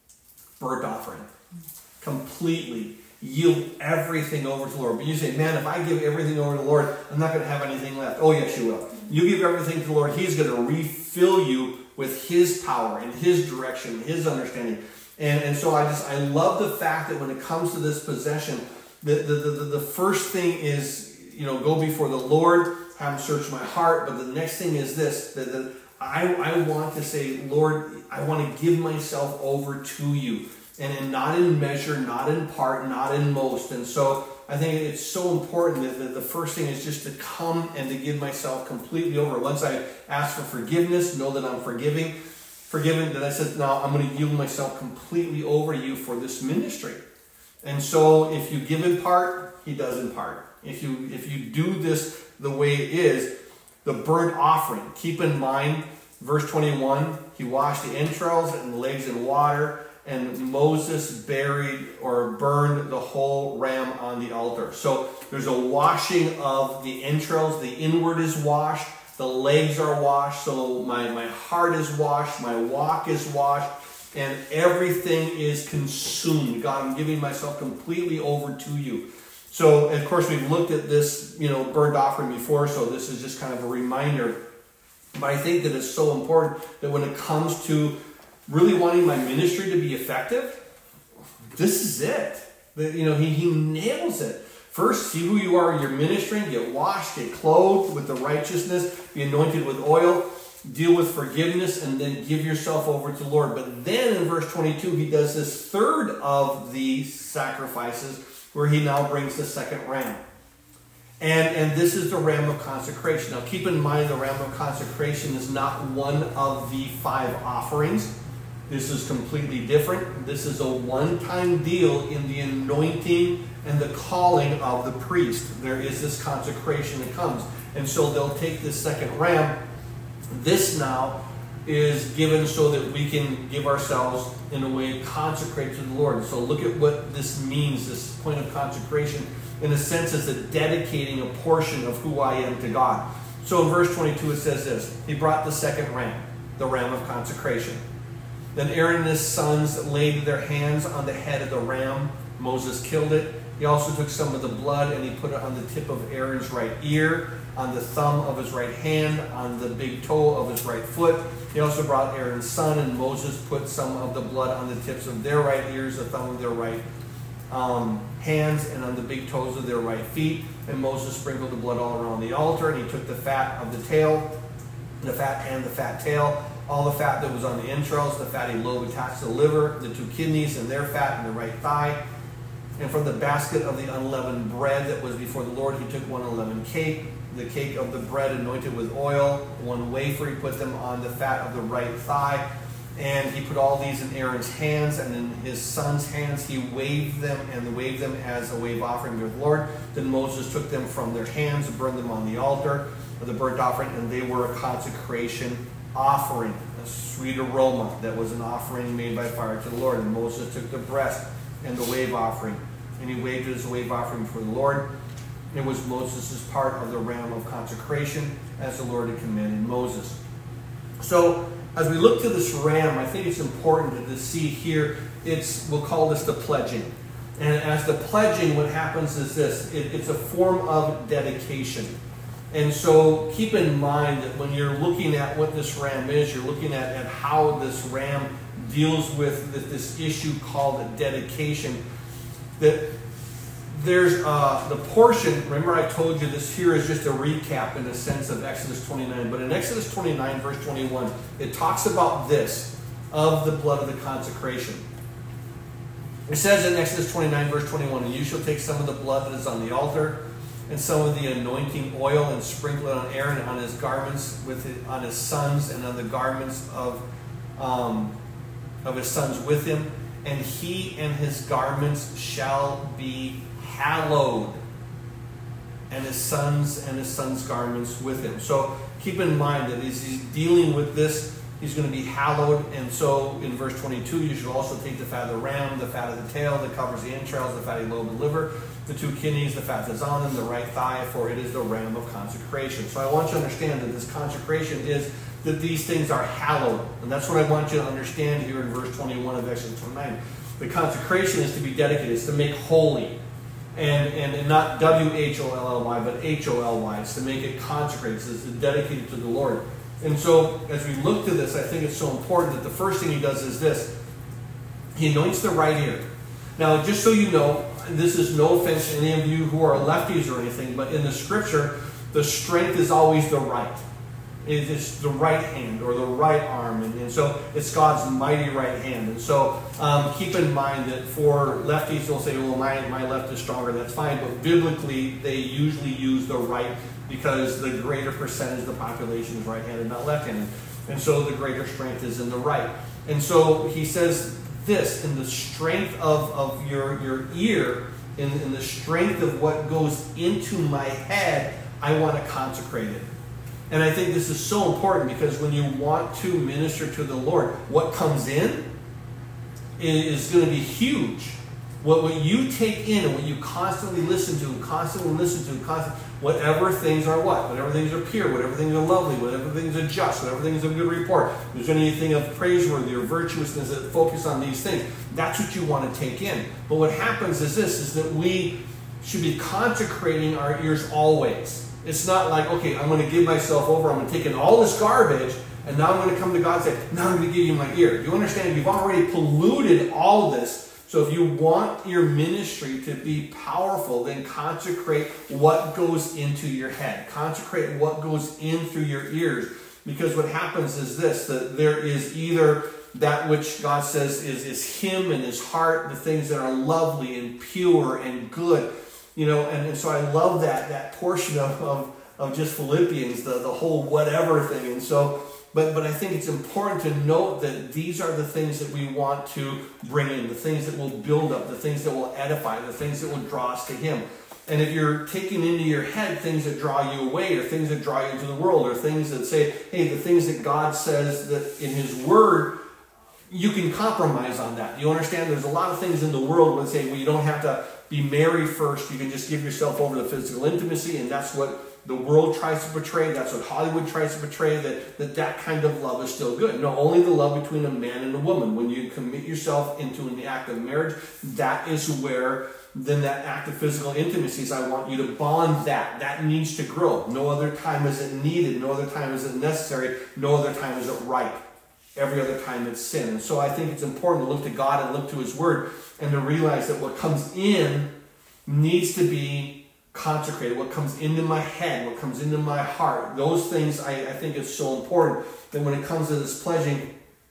burnt offering. Completely. Yield everything over to the Lord. But you say, man, if I give everything over to the Lord, I'm not going to have anything left. Oh, yes, you will. You give everything to the Lord, he's going to refill you with his power and his direction, his understanding. And, and so I just, I love the fact that when it comes to this possession, the, the, the, the first thing is, you know, go before the Lord, have him search my heart. But the next thing is this, that, that I, I want to say, Lord, I want to give myself over to you. And, and not in measure, not in part, not in most. And so I think it's so important that, that the first thing is just to come and to give myself completely over. Once I ask for forgiveness, know that I'm forgiving. Forgiven, that I said, no, I'm going to yield myself completely over to you for this ministry. And so if you give in part, he does in part. If you, if you do this the way it is, the burnt offering, keep in mind, verse twenty-one, he washed the entrails and the legs in water, and Moses buried or burned the whole ram on the altar. So there's a washing of the entrails. The inward is washed. The legs are washed. So my, my heart is washed. My walk is washed. And everything is consumed. God, I'm giving myself completely over to you. So, of course, we've looked at this, you know, burnt offering before. So this is just kind of a reminder. But I think that it's so important that when it comes to really wanting my ministry to be effective, this is it. The, you know, he, he nails it. First, see who you are in your ministry, get washed, get clothed with the righteousness, be anointed with oil, deal with forgiveness, and then give yourself over to the Lord. But then in verse twenty-two, he does this third of the sacrifices where he now brings the second ram. And, and this is the ram of consecration. Now keep in mind the ram of consecration is not one of the five offerings. This is completely different. This is a one-time deal in the anointing and the calling of the priest. There is this consecration that comes. And so they'll take this second ram. This now is given so that we can give ourselves in a way consecrated to the Lord. So look at what this means, this point of consecration. In a sense, is a dedicating a portion of who I am to God. So in verse twenty-two it says this, he brought the second ram, the ram of consecration. Then Aaron and his sons laid their hands on the head of the ram. Moses killed it. He also took some of the blood and he put it on the tip of Aaron's right ear, on the thumb of his right hand, on the big toe of his right foot. He also brought Aaron's son, and Moses put some of the blood on the tips of their right ears, the thumb of their right um, hands, and on the big toes of their right feet. And Moses sprinkled the blood all around the altar, and he took the fat of the tail, the fat and the fat tail, all the fat that was on the entrails, the fatty lobe attached to the liver, the two kidneys and their fat and the right thigh. And from the basket of the unleavened bread that was before the Lord, he took one unleavened cake, the cake of the bread anointed with oil, one wafer, he put them on the fat of the right thigh. And he put all these in Aaron's hands, and in his son's hands he waved them, and waved them as a wave offering to the Lord. Then Moses took them from their hands and burned them on the altar of the burnt offering, and they were a consecration offering, a sweet aroma that was an offering made by fire to the Lord. And Moses took the breast and the wave offering, and he waved it as a wave offering for the Lord. It was Moses' part of the ram of consecration, as the Lord had commanded Moses. So, as we look to this ram, I think it's important to see here, it's, we'll call this the pledging. And as the pledging, what happens is this, it, it's a form of dedication. And so keep in mind that when you're looking at what this ram is, you're looking at, at how this ram deals with this issue called dedication. That there's uh, the portion, remember I told you this here is just a recap in a sense of Exodus twenty-nine, but in Exodus twenty-nine verse twenty-one, it talks about this, of the blood of the consecration. It says in Exodus twenty-nine verse twenty-one, and you shall take some of the blood that is on the altar, and some of the anointing oil, and sprinkle it on Aaron, on his garments, with it, on his sons, and on the garments of, um, of his sons with him. And he and his garments shall be hallowed, and his sons and his sons' garments with him. So keep in mind that as he's dealing with this, he's going to be hallowed. And so in verse twenty-two, you should also take the fat of the ram, the fat of the tail that covers the entrails, the fatty lobe and liver, the two kidneys, the fat that's on them, the right thigh, for it is the ram of consecration. So I want you to understand that this consecration is that these things are hallowed. And that's what I want you to understand here in verse twenty-one of Exodus twenty-nine. The consecration is to be dedicated. It's to make holy. And, and, and not W H O L L Y, but H O L Y. It's to make it consecrated. It's to dedicate it to the Lord. And so, as we look to this, I think it's so important that the first thing he does is this. He anoints the right ear. Now, just so you know, this is no offense to any of you who are lefties or anything, but in the scripture, the strength is always the right. It's the right hand or the right arm. And, and so it's God's mighty right hand. And so um, keep in mind that for lefties, they'll say, well, my, my left is stronger. That's fine. But biblically, they usually use the right because the greater percentage of the population is right-handed, not left-handed. And so the greater strength is in the right. And so he says, this, in the strength of, of your, your ear, in, in the strength of what goes into my head, I want to consecrate it. And I think this is so important, because when you want to minister to the Lord, what comes in is going to be huge. What, what you take in and what you constantly listen to, constantly listen to, constantly, whatever things are what? Whatever things are pure, whatever things are lovely, whatever things are just, whatever things are good report, if there's anything of praiseworthy or virtuousness that focus on these things, that's what you want to take in. But what happens is this, is that we should be consecrating our ears always. It's not like, okay, I'm going to give myself over, I'm going to take in all this garbage, and now I'm going to come to God and say, now I'm going to give you my ear. You understand? You've already polluted all this. So if you want your ministry to be powerful, then consecrate what goes into your head. Consecrate what goes in through your ears. Because what happens is this, that there is either that which God says is, is Him and His heart, the things that are lovely and pure and good. You know, and, and so I love that, that portion of, of, of just Philippians, the, the whole whatever thing. And so But, but I think it's important to note that these are the things that we want to bring in, the things that will build up, the things that will edify, the things that will draw us to Him. And if you're taking into your head things that draw you away, or things that draw you into the world, or things that say, hey, the things that God says that in His Word, you can compromise on that. You understand? There's a lot of things in the world that say, well, you don't have to be married first. You can just give yourself over to physical intimacy, and that's what the world tries to portray. That's what Hollywood tries to portray, that, that that kind of love is still good. No, only the love between a man and a woman. When you commit yourself into an act of marriage, that is where then that act of physical intimacy is, I want you to bond that. That needs to grow. No other time is it needed. No other time is it necessary. No other time is it right. Every other time it's sin. And so I think it's important to look to God and look to His Word and to realize that what comes in needs to be consecrated. What comes into my head, what comes into my heart, those things I, I think is so important that when it comes to this pledging,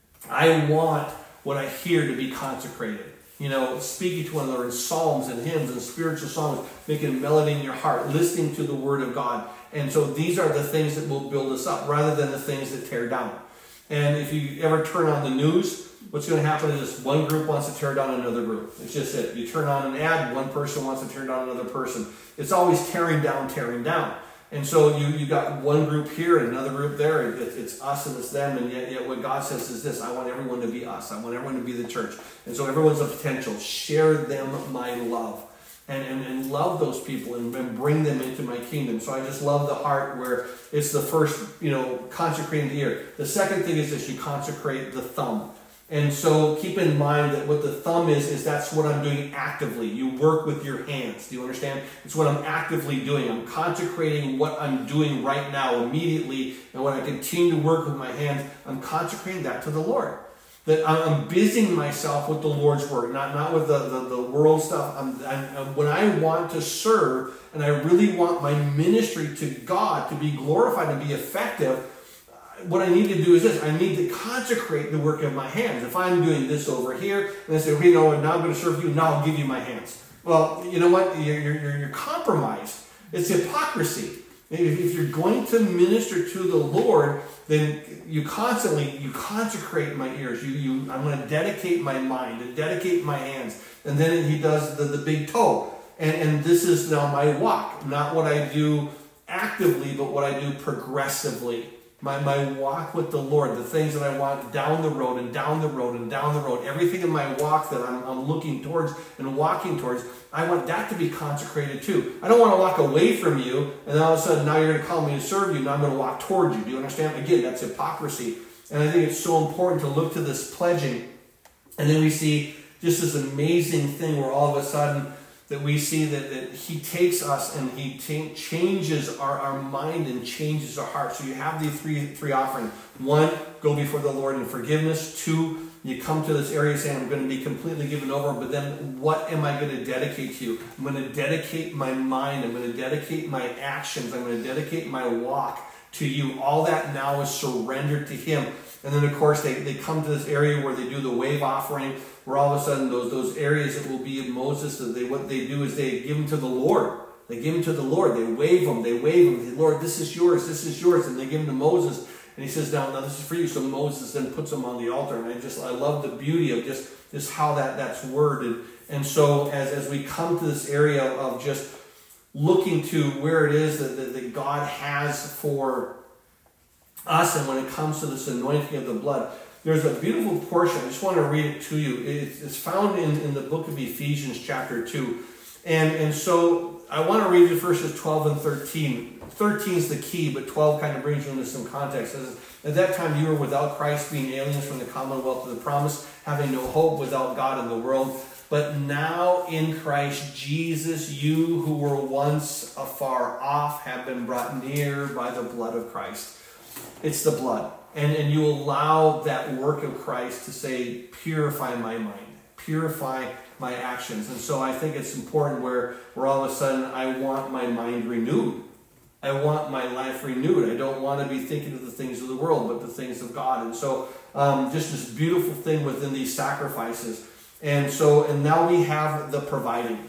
I want what I hear to be consecrated. You know, speaking to one another in psalms and hymns and spiritual songs, making melody in your heart, listening to the Word of God. And so these are the things that will build us up rather than the things that tear down. And if you ever turn on the news, what's going to happen is one group wants to tear down another group. It's just it. You turn on an ad, one person wants to tear down another person. It's always tearing down, tearing down. And so you you got one group here and another group there. It, it's us and it's them. And yet, yet what God says is this: I want everyone to be us. I want everyone to be the church. And so everyone's a potential. Share them my love. And, and, and love those people and, and bring them into my kingdom. So I just love the heart where it's the first, you know, consecrating the ear. The second thing is that you consecrate the thumb. And so keep in mind that what the thumb is, is that's what I'm doing actively. You work with your hands. Do you understand? It's what I'm actively doing. I'm consecrating what I'm doing right now immediately. And when I continue to work with my hands, I'm consecrating that to the Lord. That I'm busying myself with the Lord's Word, not, not with the, the, the world stuff. I'm, I'm, when I want to serve and I really want my ministry to God to be glorified and be effective, what I need to do is this: I need to consecrate the work of my hands. If I'm doing this over here, and I say, okay, you know what, now I'm going to serve you, now I'll give you my hands. Well, you know what? You're, you're, you're compromised. It's hypocrisy. If you're going to minister to the Lord, then you constantly, you consecrate my ears. You, you, I'm going to dedicate my mind and dedicate my hands. And then He does the, the big toe. And, and this is now my walk. Not what I do actively, but what I do progressively. My, my walk with the Lord, the things that I want down the road and down the road and down the road, everything in my walk that I'm, I'm looking towards and walking towards, I want that to be consecrated too. I don't want to walk away from you and then all of a sudden now you're going to call me to serve you, now I'm going to walk towards you. Do you understand? Again, that's hypocrisy. And I think it's so important to look to this pledging. And then we see just this amazing thing where all of a sudden that we see that, that He takes us and He t- changes our, our mind and changes our heart. So you have these three three offerings. One, go before the Lord in forgiveness. Two, you come to this area saying, I'm going to be completely given over, but then what am I going to dedicate to you? I'm going to dedicate my mind. I'm going to dedicate my actions. I'm going to dedicate my walk to you. All that now is surrendered to Him. And then, of course, they, they come to this area where they do the wave offering, where all of a sudden those, those areas that will be in Moses, that they, what they do is they give them to the Lord. They give them to the Lord. They wave them. They wave them. They, Lord, this is yours. This is yours. And they give them to Moses. And he says, now, now this is for you. So Moses then puts them on the altar. And I just, I love the beauty of just, just how that, that's worded. And so as, as we come to this area of just looking to where it is that, that, that God has for us, and when it comes to this anointing of the blood, there's a beautiful portion. I just want to read it to you. It's, it's found in, in the book of Ephesians chapter two. And, and so I want to read you verses twelve and thirteen. thirteen is the key, but twelve kind of brings you into some context. It says, at that time you were without Christ, being aliens from the commonwealth of the promise, having no hope, without God in the world. But now in Christ Jesus, you who were once afar off have been brought near by the blood of Christ. It's the blood. And, and you allow that work of Christ to say, purify my mind, purify my actions. And so I think it's important where, where all of a sudden I want my mind renewed. I want my life renewed. I don't want to be thinking of the things of the world, but the things of God. And so um, just this beautiful thing within these sacrifices. And so, and now we have the providing.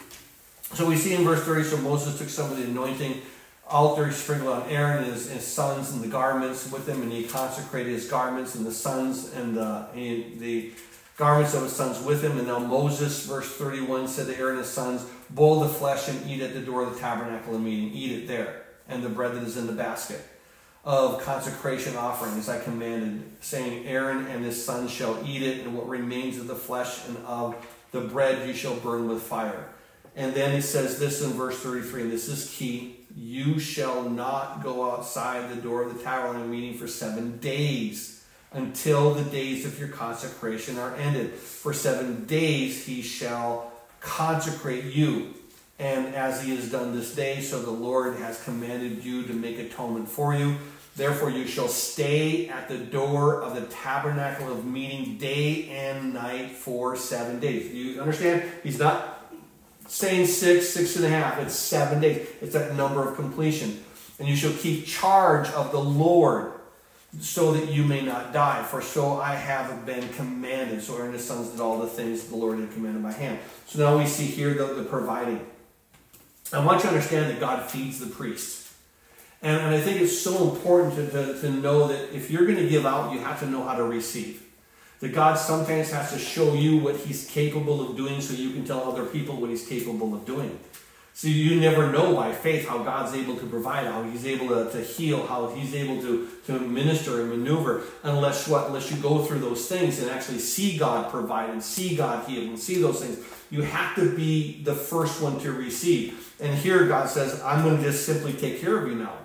So we see in verse thirty, so Moses took some of the anointing altar, he sprinkled on Aaron and his, his sons and the garments with him, and he consecrated his garments and the sons and the, and the garments of his sons with him. And now Moses, verse thirty-one, said to Aaron and his sons, boil the flesh and eat at the door of the tabernacle of meeting. Eat it there, and the bread that is in the basket of consecration offering, as I commanded, saying, Aaron and his sons shall eat it, and what remains of the flesh and of the bread you shall burn with fire. And then he says this in verse thirty-three, and this is key, you shall not go outside the door of the tabernacle meeting for seven days until the days of your consecration are ended. For seven days he shall consecrate you. And as he has done this day, so the Lord has commanded you to make atonement for you. Therefore you shall stay at the door of the tabernacle of meeting day and night for seven days. You understand? He's not saying six, six and a half. It's seven days. It's that number of completion. And you shall keep charge of the Lord so that you may not die. For so I have been commanded. So Aaron and his sons did all the things the Lord had commanded by hand. So now we see here the, the providing. I want you to understand that God feeds the priests. And, and I think it's so important to, to, to know that if you're going to give out, you have to know how to receive. That God sometimes has to show you what he's capable of doing so you can tell other people what he's capable of doing. So you never know by faith how God's able to provide, how he's able to, to heal, how he's able to, to minister and maneuver, unless what? Unless you go through those things and actually see God provide and see God heal and see those things. You have to be the first one to receive. And here God says, I'm going to just simply take care of you now.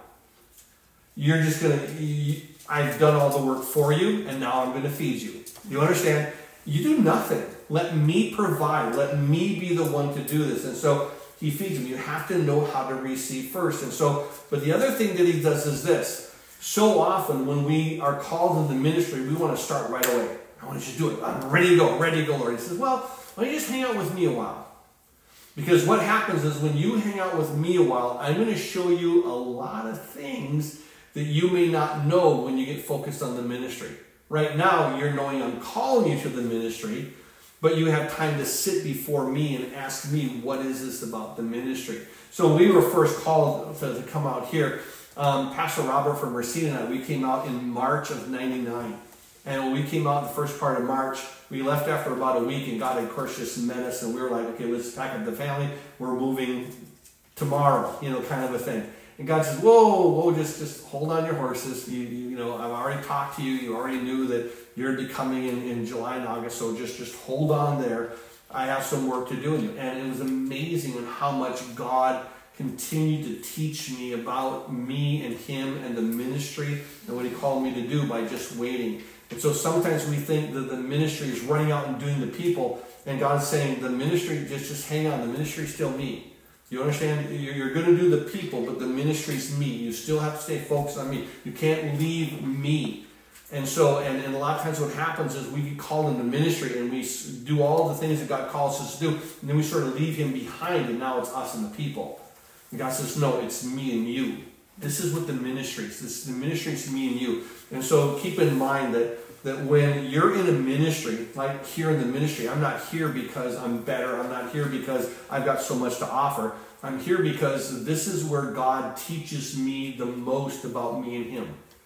You're just going to, I've done all the work for you, and now I'm going to feed you. You understand? You do nothing. Let me provide. Let me be the one to do this. And so he feeds them. You have to know how to receive first. And so, but the other thing that he does is this. So often when we are called into ministry, we want to start right away. I want you to do it. I'm ready to go, ready to go, Lord. He says, well, why don't you just hang out with me a while? Because what happens is when you hang out with me a while, I'm going to show you a lot of things that you may not know when you get focused on the ministry. Right now, you're knowing I'm calling you to the ministry, but you have time to sit before me and ask me, what is this about the ministry? So when we were first called to, to come out here, um, Pastor Robert from Merced and I, we came out in March of ninety-nine. And when we came out in the first part of March, we left after about a week, and God had, of course, just met us, and we were like, okay, let's pack up the family. We're moving tomorrow, you know, kind of a thing. And God says, whoa, whoa, just, just hold on your horses. You, you, you know, I've already talked to you. You already knew that you're to be coming in, in July and August, so just, just hold on there. I have some work to do in you. And it was amazing on how much God continued to teach me about me and him and the ministry and what he called me to do by just waiting. And so sometimes we think that the ministry is running out and doing the people, and God's saying the ministry, just, just hang on, the ministry is still me. You understand? You're going to do the people, but the ministry's me. You still have to stay focused on me. You can't leave me. And so, and, and a lot of times what happens is we get called into ministry and we do all the things that God calls us to do, and then we sort of leave him behind, and now it's us and the people. And God says, no, it's me and you. This is what the ministry is. This, the ministry is me and you. And so keep in mind that that when you're in a ministry, like here in the ministry, I'm not here because I'm better. I'm not here because I've got so much to offer. I'm here because this is where God teaches me the most about me and him.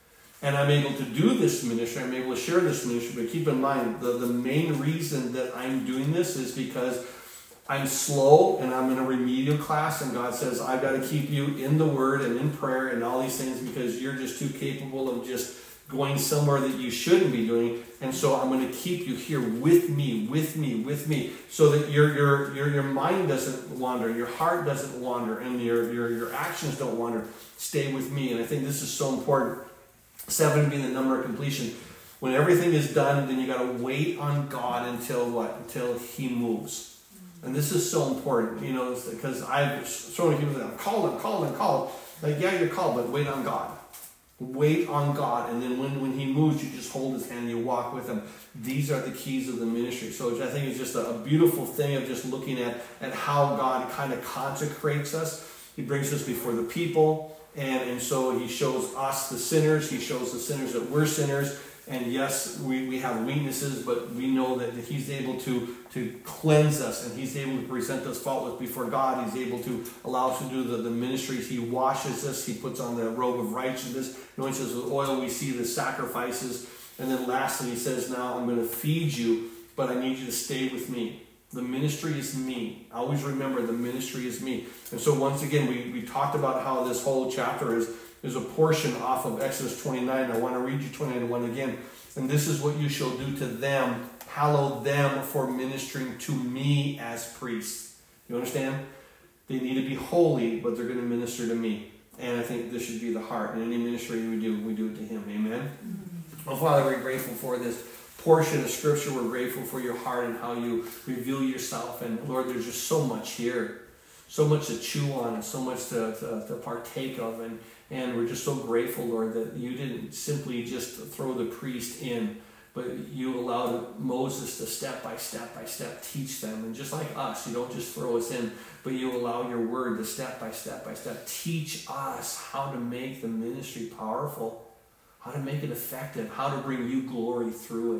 And I'm able to do this ministry, I'm able to share this ministry, but keep in mind, the, the main reason that I'm doing this is because I'm slow and I'm in a remedial class, and God says, I've got to keep you in the Word and in prayer and all these things because you're just too capable of just going somewhere that you shouldn't be doing. And so I'm going to keep you here with me, with me, with me, so that your your your, your mind doesn't wander, your heart doesn't wander, and your, your, your actions don't wander. Stay with me. And I think this is so important. Seven being the number of completion. When everything is done, then you got to wait on God until what? Until He moves. And this is so important, you know, because I've so many people that I'm called, I'm called, I'm called. Like, yeah, you're called, but wait on God. Wait on God. And then when, when He moves, you just hold His hand, you walk with Him. These are the keys of the ministry. So I think it's just a, a beautiful thing of just looking at, at how God kind of consecrates us. He brings us before the people. And, and so He shows us, the sinners. He shows the sinners that we're sinners. And yes, we, we have weaknesses, but we know that He's able to, to cleanse us, and He's able to present us faultless before God. He's able to allow us to do the, the ministries. He washes us. He puts on the robe of righteousness. Anoints us with oil. We see the sacrifices. And then lastly, He says, now I'm going to feed you, but I need you to stay with me. The ministry is me. Always remember, the ministry is me. And so once again, we, we talked about how this whole chapter is There's a portion off of Exodus twenty-nine. I want to read you twenty-nine one again. And this is what you shall do to them. Hallow them for ministering to me as priests. You understand? They need to be holy, but they're going to minister to me. And I think this should be the heart. In any ministry we do, we do it to Him. Amen? Mm-hmm. Well, Father, we're grateful for this portion of Scripture. We're grateful for your heart and how you reveal yourself. And Lord, there's just so much here. So much to chew on and so much to, to, to partake of. And, and we're just so grateful, Lord, that you didn't simply just throw the priest in, but you allowed Moses to step by step by step teach them. And just like us, you don't just throw us in, but you allow your word to step by step by step teach us how to make the ministry powerful, how to make it effective, how to bring you glory through it.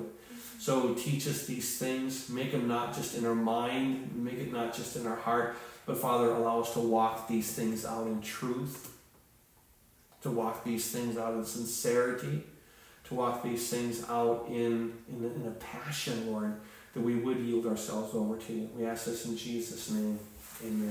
So teach us these things. Make them not just in our mind, make it not just in our heart, but Father, allow us to walk these things out in truth, to walk these things out in sincerity, to walk these things out in, in, in a passion, Lord, that we would yield ourselves over to you. We ask this in Jesus' name. Amen.